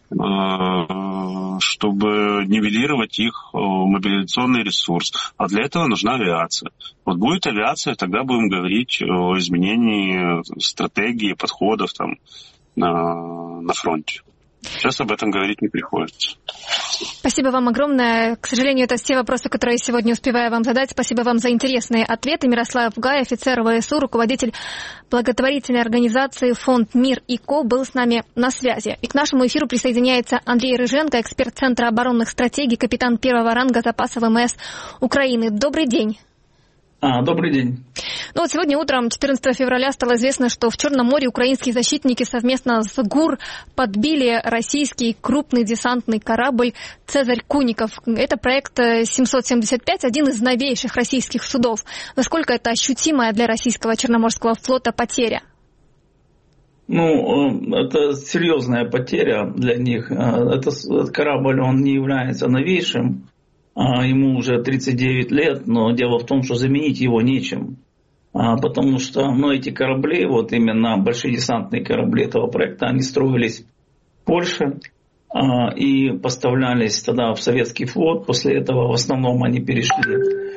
чтобы нивелировать их мобилизационный ресурс. А для этого нужна авиация. Вот будет авиация, тогда будем говорить о изменении стратегии, подходов там, на, на фронте. Сейчас об этом говорить не приходится. Спасибо вам огромное. К сожалению, это все вопросы, которые я сегодня успеваю вам задать. Спасибо вам за интересные ответы. Мирослав Гай, офицер ВСУ, руководитель благотворительной организации «Фонд Мир и Ко», был с нами на связи. И к нашему эфиру присоединяется Андрей Рыженко, эксперт Центра оборонных стратегий, капитан первого ранга запаса ВМС Украины. Добрый день. А, добрый день. Ну вот сегодня утром, четырнадцатого февраля, стало известно, что в Черном море украинские защитники совместно с ГУР подбили российский крупный десантный корабль «Цезарь Куников». Это проект семьсот семьдесят пять, один из новейших российских судов. Насколько это ощутимая для российского Черноморского флота потеря? Ну, это серьезная потеря для них. Этот корабль, он не является новейшим. ему уже тридцать девять лет, но дело в том, что заменить его нечем. Потому что ну, эти корабли, вот именно большие десантные корабли этого проекта, они строились в Польше и поставлялись тогда в советский флот. После этого в основном они перешли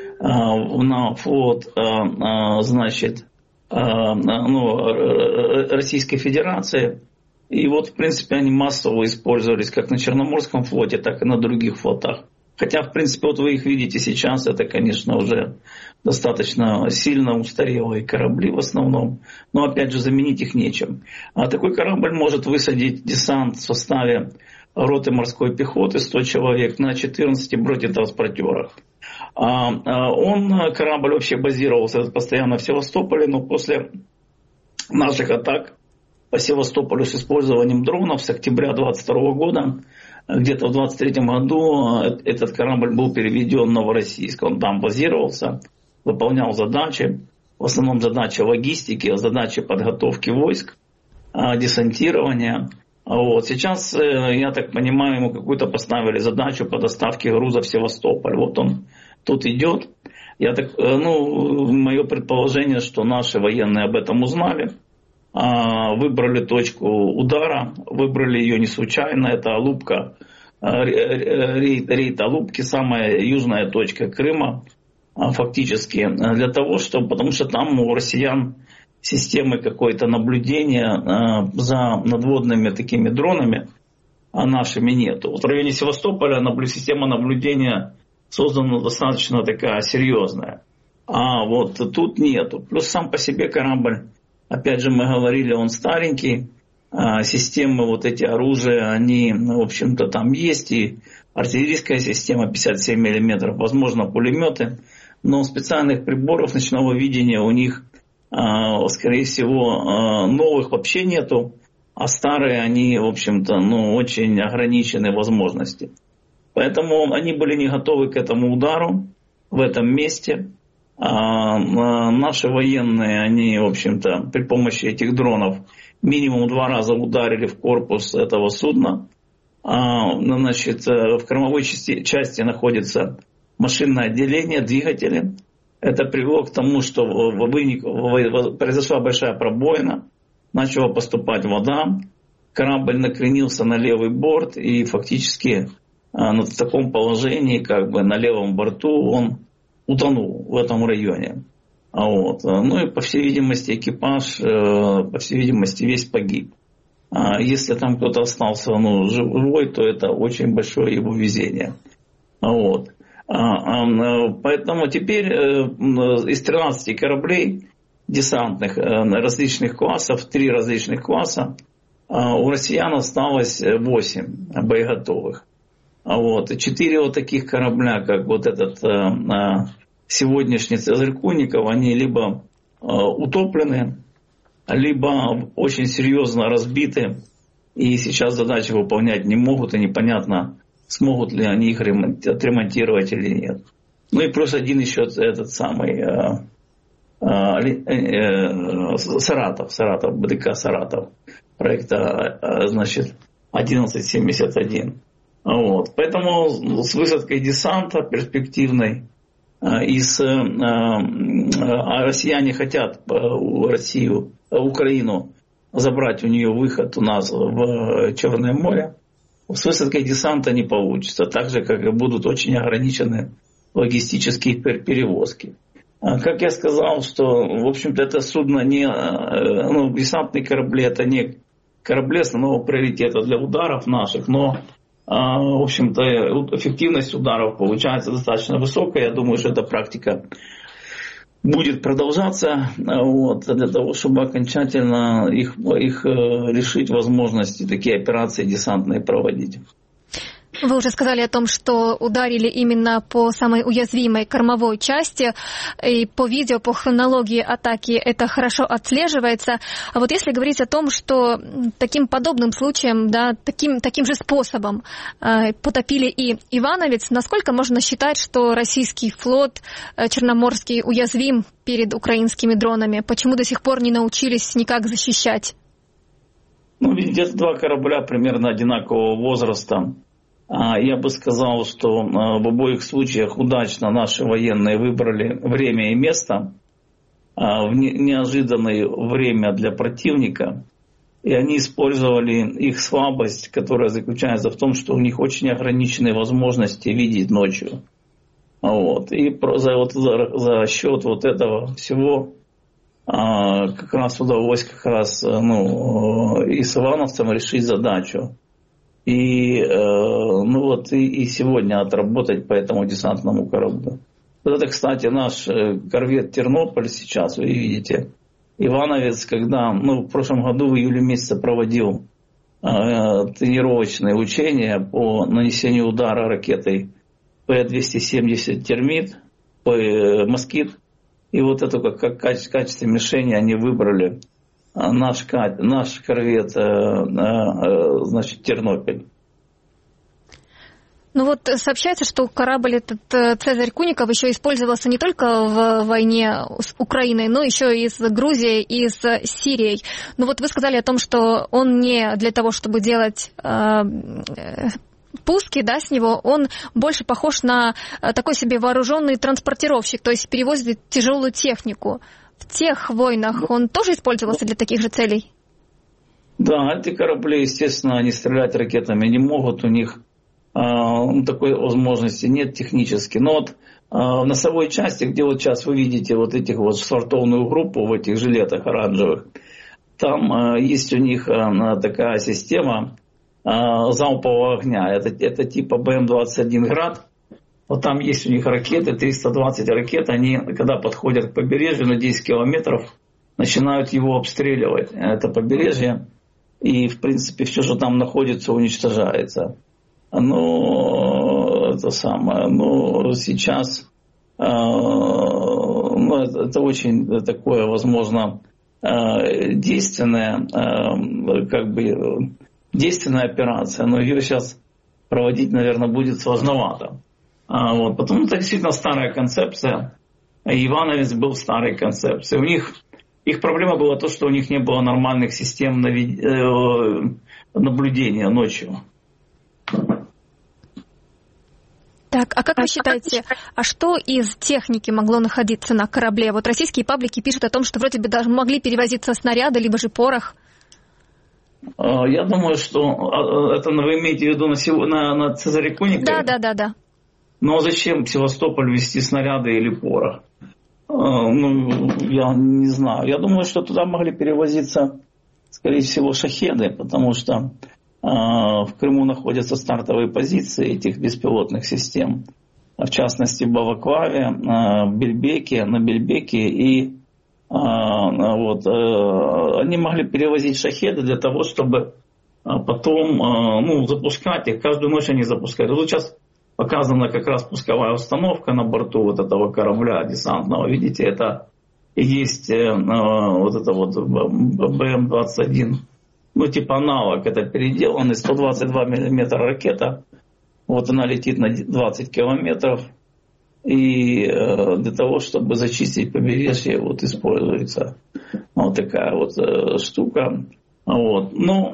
на флот, значит, ну, Российской Федерации. И вот, в принципе, они массово использовались как на Черноморском флоте, так и на других флотах. Хотя, в принципе, вот вы их видите сейчас, это, конечно, уже достаточно сильно устарелые корабли в основном, но, опять же, заменить их нечем. А такой корабль может высадить десант в составе роты морской пехоты сто человек на четырнадцати бронетранспортерах. А, а он, корабль вообще базировался постоянно в Севастополе, но после наших атак по Севастополю с использованием дронов с октября двадцать второго года, где-то в двадцать третьем году этот корабль был переведен в Новороссийск. Он там базировался, выполнял задачи, в основном задачи логистики, задачи подготовки войск, десантирования. Вот. Сейчас, я так понимаю, ему какую-то поставили задачу по доставке груза в Севастополь. Вот он тут идет. Я так, ну, мое предположение, что наши военные об этом узнали. Выбрали точку удара, выбрали ее не случайно, это Алупка, рейд, рейд Алупки, самая южная точка Крыма, фактически, для того, чтобы, потому что там у россиян системы какой-то наблюдения за надводными такими дронами, а нашими нету. Вот в районе Севастополя система наблюдения создана достаточно такая серьезная, а вот тут нету. Плюс сам по себе корабль, опять же, мы говорили, он старенький, системы вот эти оружия, они, в общем-то, там есть, и артиллерийская система пятьдесят семь миллиметров, возможно, пулеметы, но специальных приборов ночного видения у них, скорее всего, новых вообще нету, а старые, они, в общем-то, ну, очень ограничены возможности. Поэтому они были не готовы к этому удару в этом месте. А наши военные, они, в общем-то, при помощи этих дронов минимум два раза ударили в корпус этого судна. А, значит, в кормовой части, части находится машинное отделение, двигатели. Это привело к тому, что произошла большая пробоина, начала поступать вода, корабль накренился на левый борт, и фактически в таком положении, как бы на левом борту, он утонул в этом районе. Вот. Ну и, по всей видимости, экипаж, по всей видимости, весь погиб. Если там кто-то остался ну, живой, то это очень большое его везение. Вот. Поэтому теперь из тринадцати кораблей десантных различных классов, три различных класса, у россиян осталось восемь боеготовых. Вот. Четыре вот таких корабля, как вот этот сегодняшний Цезарь Кунников, они либо утоплены, либо очень серьезно разбиты, и сейчас задачи выполнять не могут, и непонятно, смогут ли они их отремонтировать или нет. Ну и плюс один еще этот самый э, э, Саратов, Саратов, БДК Саратов, проекта, э, значит, одиннадцать семьдесят один. Вот. Поэтому с высадкой десанта перспективной, э, и с, э, э, россияне хотят у Россию, Украину забрать у нее выход у нас в Черное море, с высадкой десанта не получится, так же, как и будут очень ограничены логистические перевозки. Как я сказал, что, в общем-то, это судно не, ну, десантные корабли, это не корабли основного приоритета для ударов наших, но, в общем-то, эффективность ударов получается достаточно высокая. Я думаю, что эта практика будет продолжаться, вот, для того, чтобы окончательно их, их лишить возможности такие операции десантные проводить. Вы уже сказали о том, что ударили именно по самой уязвимой кормовой части, и по видео, по хронологии атаки это хорошо отслеживается. А вот если говорить о том, что таким подобным случаем, да, таким, таким же способом э, потопили и Ивановец, насколько можно считать, что российский флот э, Черноморский уязвим перед украинскими дронами? Почему до сих пор не научились никак защищать? Ну, видите, это два корабля примерно одинакового возраста. Я бы сказал, что в обоих случаях удачно наши военные выбрали время и место, в неожиданное время для противника, и они использовали их слабость, которая заключается в том, что у них очень ограниченные возможности видеть ночью. Вот. И за, вот, за, за счет вот этого всего как раз удалось как раз ну, и с ивановцем решить задачу. И, ну вот, и, и сегодня отработать по этому десантному кораблю. Вот это, кстати, наш корвет «Тернополь» сейчас, вы видите. Ивановец, когда ну, в прошлом году в июле месяце проводил э, тренировочные учения по нанесению удара ракетой П двести семьдесят «Термит», П «Москит». И вот это как, как в качестве мишени они выбрали наш, наш корвет, э, э, значит, «Тернопиль». Ну вот сообщается, что корабль этот «Цезарь Куников» еще использовался не только в войне с Украиной, но еще и с Грузией, и с Сирией. Но вот вы сказали о том, что он не для того, чтобы делать э, пуски, да, с него, он больше похож на такой себе вооруженный транспортировщик, то есть перевозит тяжелую технику. В тех войнах он тоже использовался для таких же целей? Да, эти корабли, естественно, они стрелять ракетами не могут, у них такой возможности нет технически. Но вот в носовой части, где вот сейчас вы видите вот этих вот швартовную группу в этих жилетах оранжевых, там есть у них такая система залпового огня. Это, это типа Бэ Эм двадцать один «Град». Вот там есть у них ракеты, триста двадцать ракет. Они, когда подходят к побережью на десять километров, начинают его обстреливать. Это побережье. И, в принципе, все, что там находится, уничтожается. Ну, это самое, ну, сейчас, э, ну, это, это очень такое, возможно, э, действенная, э, как бы, действенная операция, но ее сейчас проводить, наверное, будет сложновато. А, вот, потому что это действительно старая концепция. Ивановец был старой концепцией. У них, их проблема была то, что у них не было нормальных систем навед... э, наблюдения ночью. Так, а как вы считаете, а что из техники могло находиться на корабле? Вот российские паблики пишут о том, что вроде бы даже могли перевозиться снаряды, либо же порох. Я думаю, что это вы имеете в виду на, на, на Цезаре Куникове? Да, да, да, да. Но зачем в Севастополь везти снаряды или порох? Ну, я не знаю. Я думаю, что туда могли перевозиться, скорее всего, шахеды, потому что в Крыму находятся стартовые позиции этих беспилотных систем. В частности, в Балаклаве, в Бельбеке, на Бельбеке. И вот, они могли перевозить шахеды для того, чтобы потом ну, запускать их. Каждую ночь они запускают. Вот сейчас показана как раз пусковая установка на борту вот этого корабля десантного. Видите, это и есть вот это вот Бэ Эм двадцать один. Ну, типа аналог, это переделанный сто двадцать два миллиметра ракета. Вот она летит на двадцать километров. И э, для того, чтобы зачистить побережье, вот используется вот такая вот э, штука. Вот. Ну,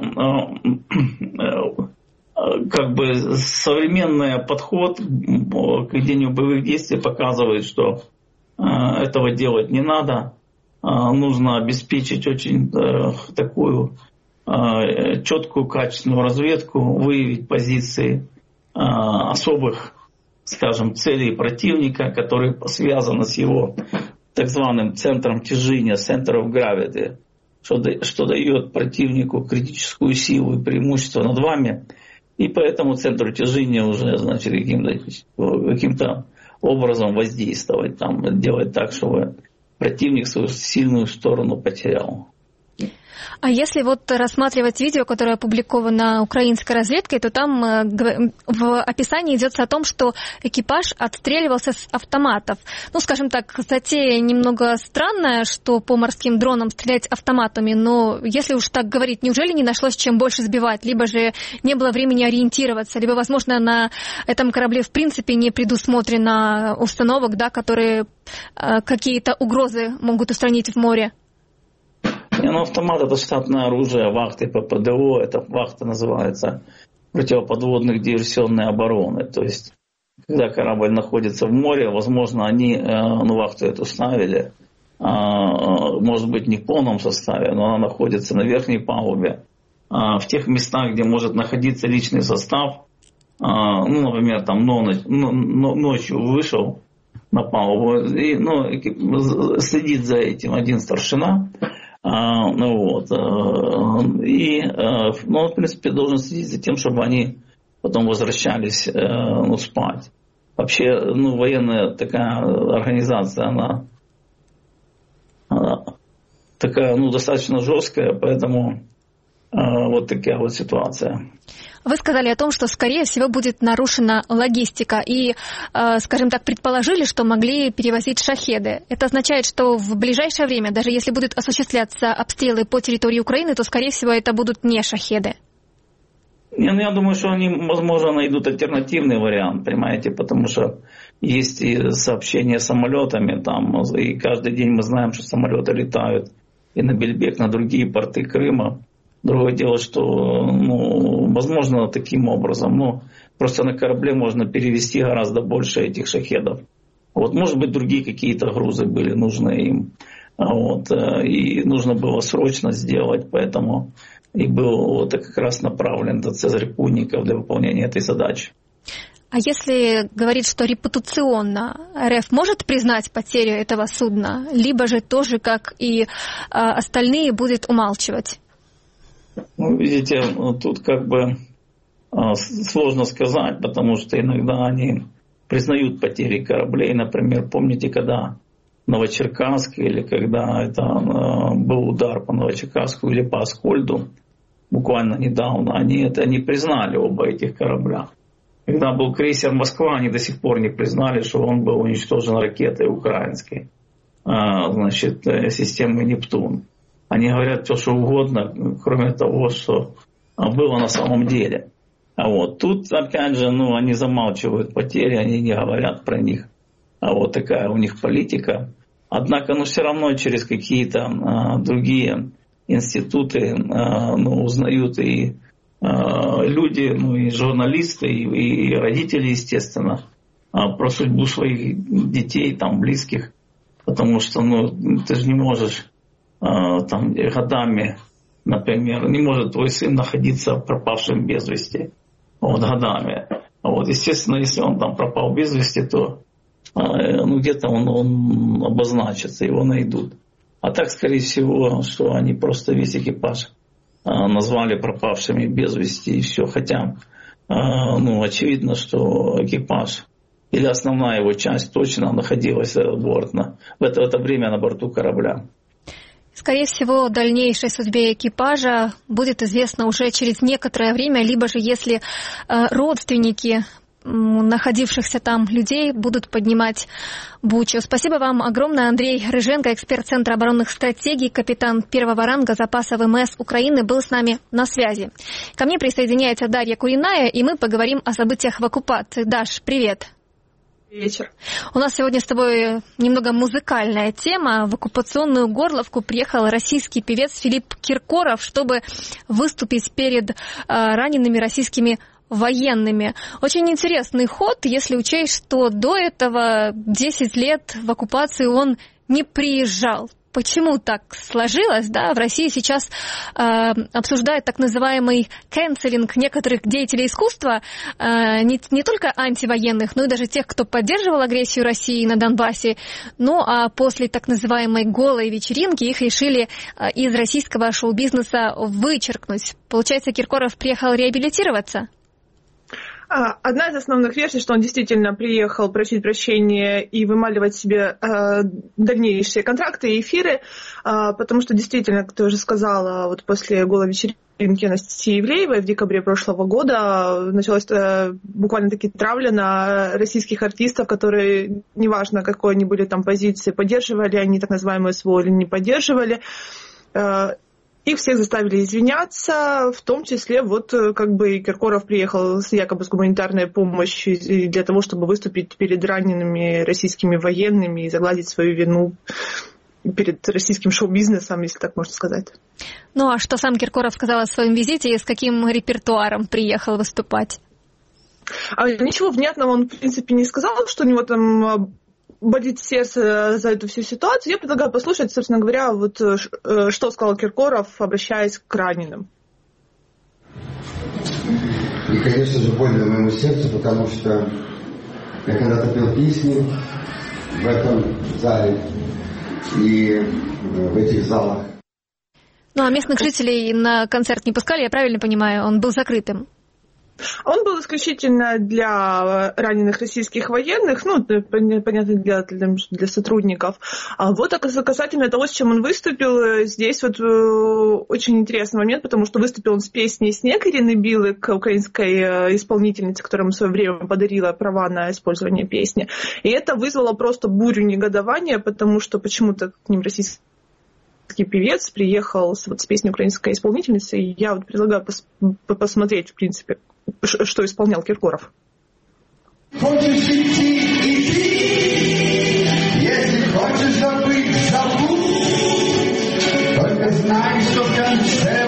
э, э, как бы современный подход к ведению боевых действий показывает, что э, этого делать не надо. Э, нужно обеспечить очень э, такую четкую, качественную разведку, выявить позиции э, особых, скажем, целей противника, которые связаны с его так званым центром тяжения, center of gravity, что, что дает противнику критическую силу и преимущество над вами, и по этому центру тяжения уже, значит, каким-то, каким-то образом воздействовать, там, делать так, чтобы противник свою сильную сторону потерял. А если вот рассматривать видео, которое опубликовано украинской разведкой, то там в описании идется о том, что экипаж отстреливался с автоматов. Ну, скажем так, затея немного странная, что по морским дронам стрелять автоматами, но если уж так говорить, неужели не нашлось чем больше сбивать, либо же не было времени ориентироваться, либо, возможно, на этом корабле в принципе не предусмотрено установок, да, которые э, какие-то угрозы могут устранить в море? Не, ну, автомат — это штатное оружие, вахты П П Д О, это вахта называется. противоподводных диверсионной обороны. То есть, когда корабль находится в море, возможно, они ну, вахту эту ставили, может быть, не в полном составе, но она находится на верхней палубе, в тех местах, где может находиться личный состав. Ну, например, там ночью вышел на палубу, и, ну, следит за этим один старшина, ну, вот, и, ну, он, в принципе, должен следить за тем, чтобы они потом возвращались, ну, спать. Вообще, ну, военная такая организация, она, она такая, ну, достаточно жесткая, поэтому вот такая вот ситуация. Вы сказали о том, что, скорее всего, будет нарушена логистика. И, скажем так, предположили, что могли перевозить шахеды. Это означает, что в ближайшее время, даже если будут осуществляться обстрелы по территории Украины, то, скорее всего, это будут не шахеды. Не, ну, я думаю, что они, возможно, найдут альтернативный вариант, понимаете, потому что есть и сообщения с самолетами, там, и каждый день мы знаем, что самолеты летают и на Бельбек, на другие порты Крыма. Другое дело, что, ну, возможно, таким образом, но просто на корабле можно перевести гораздо больше этих шахедов. Вот, может быть, другие какие-то грузы были нужны им. Вот, и нужно было срочно сделать, поэтому и был вот как раз направлен этот Цезарь Путников для выполнения этой задачи. А если говорить, что репутационно РФ может признать потерю этого судна, либо же тоже, как и а, остальные, будет умалчивать? Ну, видите, тут как бы а, сложно сказать, потому что иногда они признают потери кораблей. Например, помните, когда Новочеркасск или когда это а, был удар по Новочеркасску или по Аскольду, буквально недавно, они это не признали, оба этих корабля. Когда был крейсер «Москва», они до сих пор не признали, что он был уничтожен ракетой украинской, а, значит, системы «Нептун». Они говорят все, что угодно, кроме того, что было на самом деле. А вот тут, опять же, ну, они замалчивают потери, они не говорят про них. А вот такая у них политика. Однако, ну, все равно через какие-то а, другие институты а, ну, узнают и а, люди, ну, и журналисты, и, и родители, естественно, а, про судьбу своих детей, там, близких. Потому что, ну, ты же не можешь там годами, например, не может твой сын находиться пропавшим без вести. Вот, годами. Вот, естественно, если он там пропал без вести, то ну, где-то он, он обозначится, его найдут. А так, скорее всего, что они просто весь экипаж назвали пропавшими без вести и все. Хотя, ну, очевидно, что экипаж или основная его часть точно находилась бортно, в это, в это время на борту корабля. Скорее всего, дальнейшей судьбе экипажа будет известно уже через некоторое время, либо же если э, родственники находившихся там людей будут поднимать бучу. Спасибо вам огромное. Андрей Рыженко, эксперт Центра оборонных стратегий, капитан первого ранга запаса ВМС Украины, был с нами на связи. Ко мне присоединяется Дарья Куриная, и мы поговорим о событиях в оккупации. Даш, привет. Вечер. У нас сегодня с тобой немного музыкальная тема. В оккупационную Горловку приехал российский певец Филипп Киркоров, чтобы выступить перед э, ранеными российскими военными. Очень интересный ход, если учесть, что до этого десять лет в оккупации он не приезжал. Почему так сложилось? Да, в России сейчас э, обсуждают так называемый канцелинг некоторых деятелей искусства, э, не, не только антивоенных, но и даже тех, кто поддерживал агрессию России на Донбассе. Ну а после так называемой голой вечеринки их решили э, из российского шоу-бизнеса вычеркнуть. Получается, Киркоров приехал реабилитироваться? Одна из основных версий, что он действительно приехал просить прощения и вымаливать себе э, дальнейшие контракты и эфиры, э, потому что действительно, как ты уже сказала, вот после голой вечеринки Анастасии Ивлеевой в декабре прошлого года началась э, буквально-таки травля на российских артистов, которые, неважно, какой они были там позиции, поддерживали они так называемую СВО или не поддерживали, э, их всех заставили извиняться, в том числе вот как бы Киркоров приехал с якобы с гуманитарной помощью для того, чтобы выступить перед ранеными российскими военными и загладить свою вину перед российским шоу-бизнесом, если так можно сказать. Ну а что сам Киркоров сказал о своем визите и с каким репертуаром приехал выступать? А ничего внятного он, в принципе, не сказал, что у него там болит сердце за эту всю ситуацию. Я предлагаю послушать, собственно говоря, вот что сказал Киркоров, обращаясь к раненым. И, конечно же, больно моему сердцу, потому что я когда-то пел песни в этом зале и в этих залах. Ну, а местных жителей на концерт не пускали, я правильно понимаю? Он был закрытым? Он был исключительно для раненых российских военных, ну, понятно, для, для сотрудников. А вот касательно того, с чем он выступил, здесь вот очень интересный момент, потому что выступил он с песней «Снег» Ирины Билык, украинской исполнительницы, которая ему в свое время подарила права на использование песни. И это вызвало просто бурю негодования, потому что почему-то к ним российские певец приехал с, вот, с песней украинской исполнительницы, и я вот предлагаю пос, посмотреть, в принципе, что исполнял Киркоров. Хочешь идти, иди, если хочешь забыть, забудь, только знай, что в конце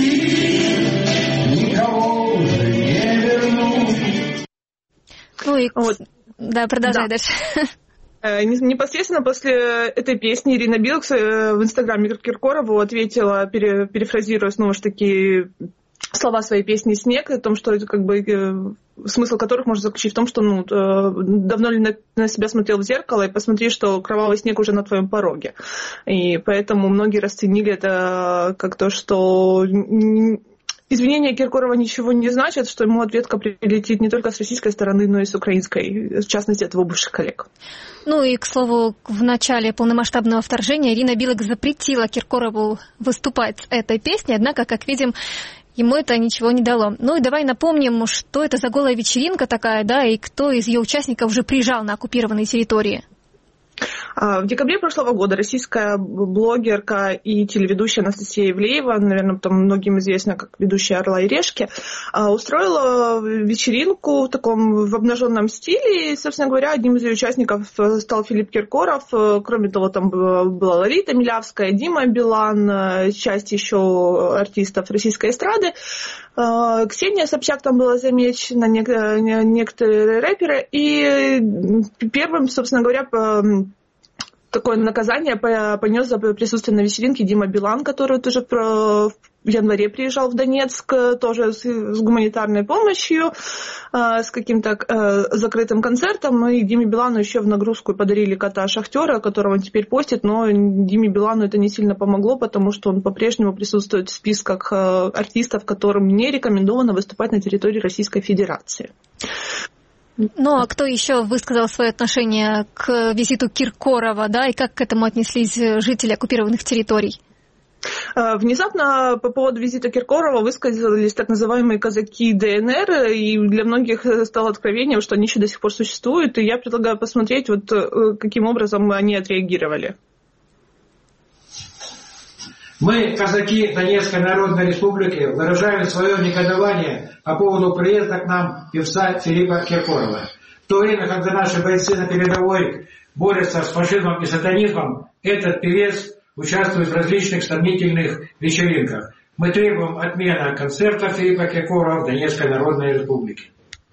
пути никого уже не вернуть. Ну и вот. Да, продолжай да. дальше. Непосредственно после этой песни Ирина Билык в инстаграме Киркорову ответила, перефразируя снова же таки слова своей песни «Снег», о том, что как бы смысл которых можно заключить в том, что ну, давно ли на, на себя смотрел в зеркало и посмотри, что кровавый снег уже на твоем пороге. И поэтому многие расценили это как то, что извинения Киркорова ничего не значат, что ему ответка прилетит не только с российской стороны, но и с украинской, в частности, от его бывших коллег. Ну и, к слову, в начале полномасштабного вторжения Ирина Билык запретила Киркорову выступать с этой песней, однако, как видим, ему это ничего не дало. Ну и давай напомним, что это за голая вечеринка такая, да, и кто из ее участников уже приезжал на оккупированные территории. В декабре прошлого года российская блогерка и телеведущая Анастасия Ивлеева, наверное, там многим известна как ведущая «Орла и решки», устроила вечеринку в таком в обнаженном стиле. И, собственно говоря, одним из ее участников стал Филипп Киркоров. Кроме того, там была Ларита Милявская, Дима Билан, часть еще артистов российской эстрады. Ксения Собчак там была замечена, некоторые рэперы. И первым, собственно говоря, такое наказание понес за присутствие на вечеринке Дима Билан, который тоже в январе приезжал в Донецк, тоже с гуманитарной помощью, с каким-то закрытым концертом. Ну и Диме Билану еще в нагрузку подарили кота Шахтера, которого он теперь постит, но Диме Билану это не сильно помогло, потому что он по-прежнему присутствует в списках артистов, которым не рекомендовано выступать на территории Российской Федерации. Ну, а кто еще высказал свое отношение к визиту Киркорова, да, и как к этому отнеслись жители оккупированных территорий? Внезапно по поводу визита Киркорова высказались так называемые казаки ДНР, и для многих стало откровением, что они еще до сих пор существуют, и я предлагаю посмотреть, вот каким образом они отреагировали. Мы, казаки Донецкой Народной Республики, выражаем свое негодование по поводу приезда к нам певца Филиппа Киркорова. В то время, когда наши бойцы на передовой борются с фашизмом и сатанизмом, этот певец участвует в различных сомнительных вечеринках. Мы требуем отмены концерта Филиппа Киркорова в Донецкой Народной Республике.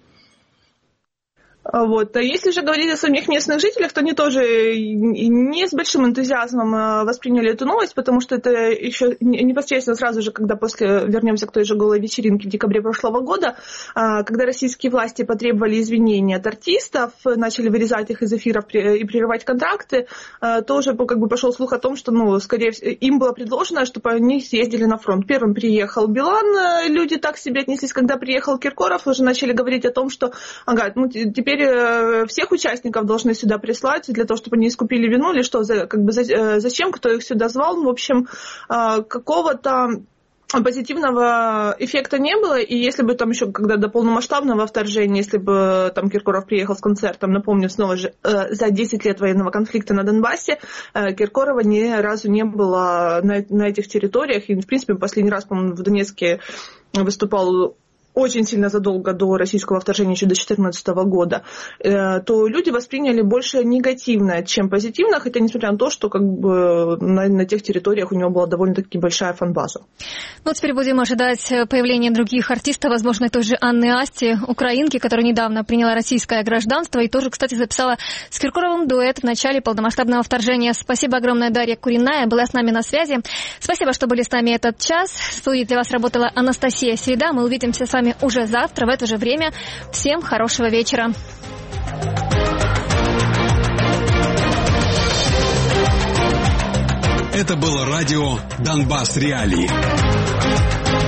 Вот. А если же говорить о самих местных жителях, то они тоже не с большим энтузиазмом восприняли эту новость, потому что это еще непосредственно сразу же, когда после, вернемся к той же голой вечеринке в декабре прошлого года, когда российские власти потребовали извинений от артистов, начали вырезать их из эфиров и прерывать контракты, тоже как бы пошел слух о том, что, ну, скорее всего, им было предложено, чтобы они съездили на фронт. Первым приехал Билан, люди так себе отнеслись, когда приехал Киркоров, уже начали говорить о том, что, ага, ну, теперь всех участников должны сюда прислать для того, чтобы они искупили вину, или что, как бы, зачем, кто их сюда звал. В общем, какого-то позитивного эффекта не было, и если бы там еще, когда до полномасштабного вторжения, если бы там Киркоров приехал с концертом, напомню, снова же, за десять лет военного конфликта на Донбассе, Киркорова ни разу не было на, на этих территориях, и, в принципе, последний раз, по-моему, в Донецке выступал очень сильно задолго до российского вторжения, еще до две тысячи четырнадцатого года, то люди восприняли больше негативно, чем позитивно, хотя несмотря на то, что как бы на, на тех территориях у него была довольно-таки большая фан-база. Ну, теперь будем ожидать появления других артистов, возможно, той же Анны Асти, украинки, которая недавно приняла российское гражданство и тоже, кстати, записала с Киркоровым дуэт в начале полномасштабного вторжения. Спасибо огромное, Дарья Куриная была с нами на связи. Спасибо, что были с нами этот час. В студии для вас работала Анастасия Середа. Мы увидимся с вами уже завтра в это же время. Всем хорошего вечера. Это было радио «Донбасс Реалии».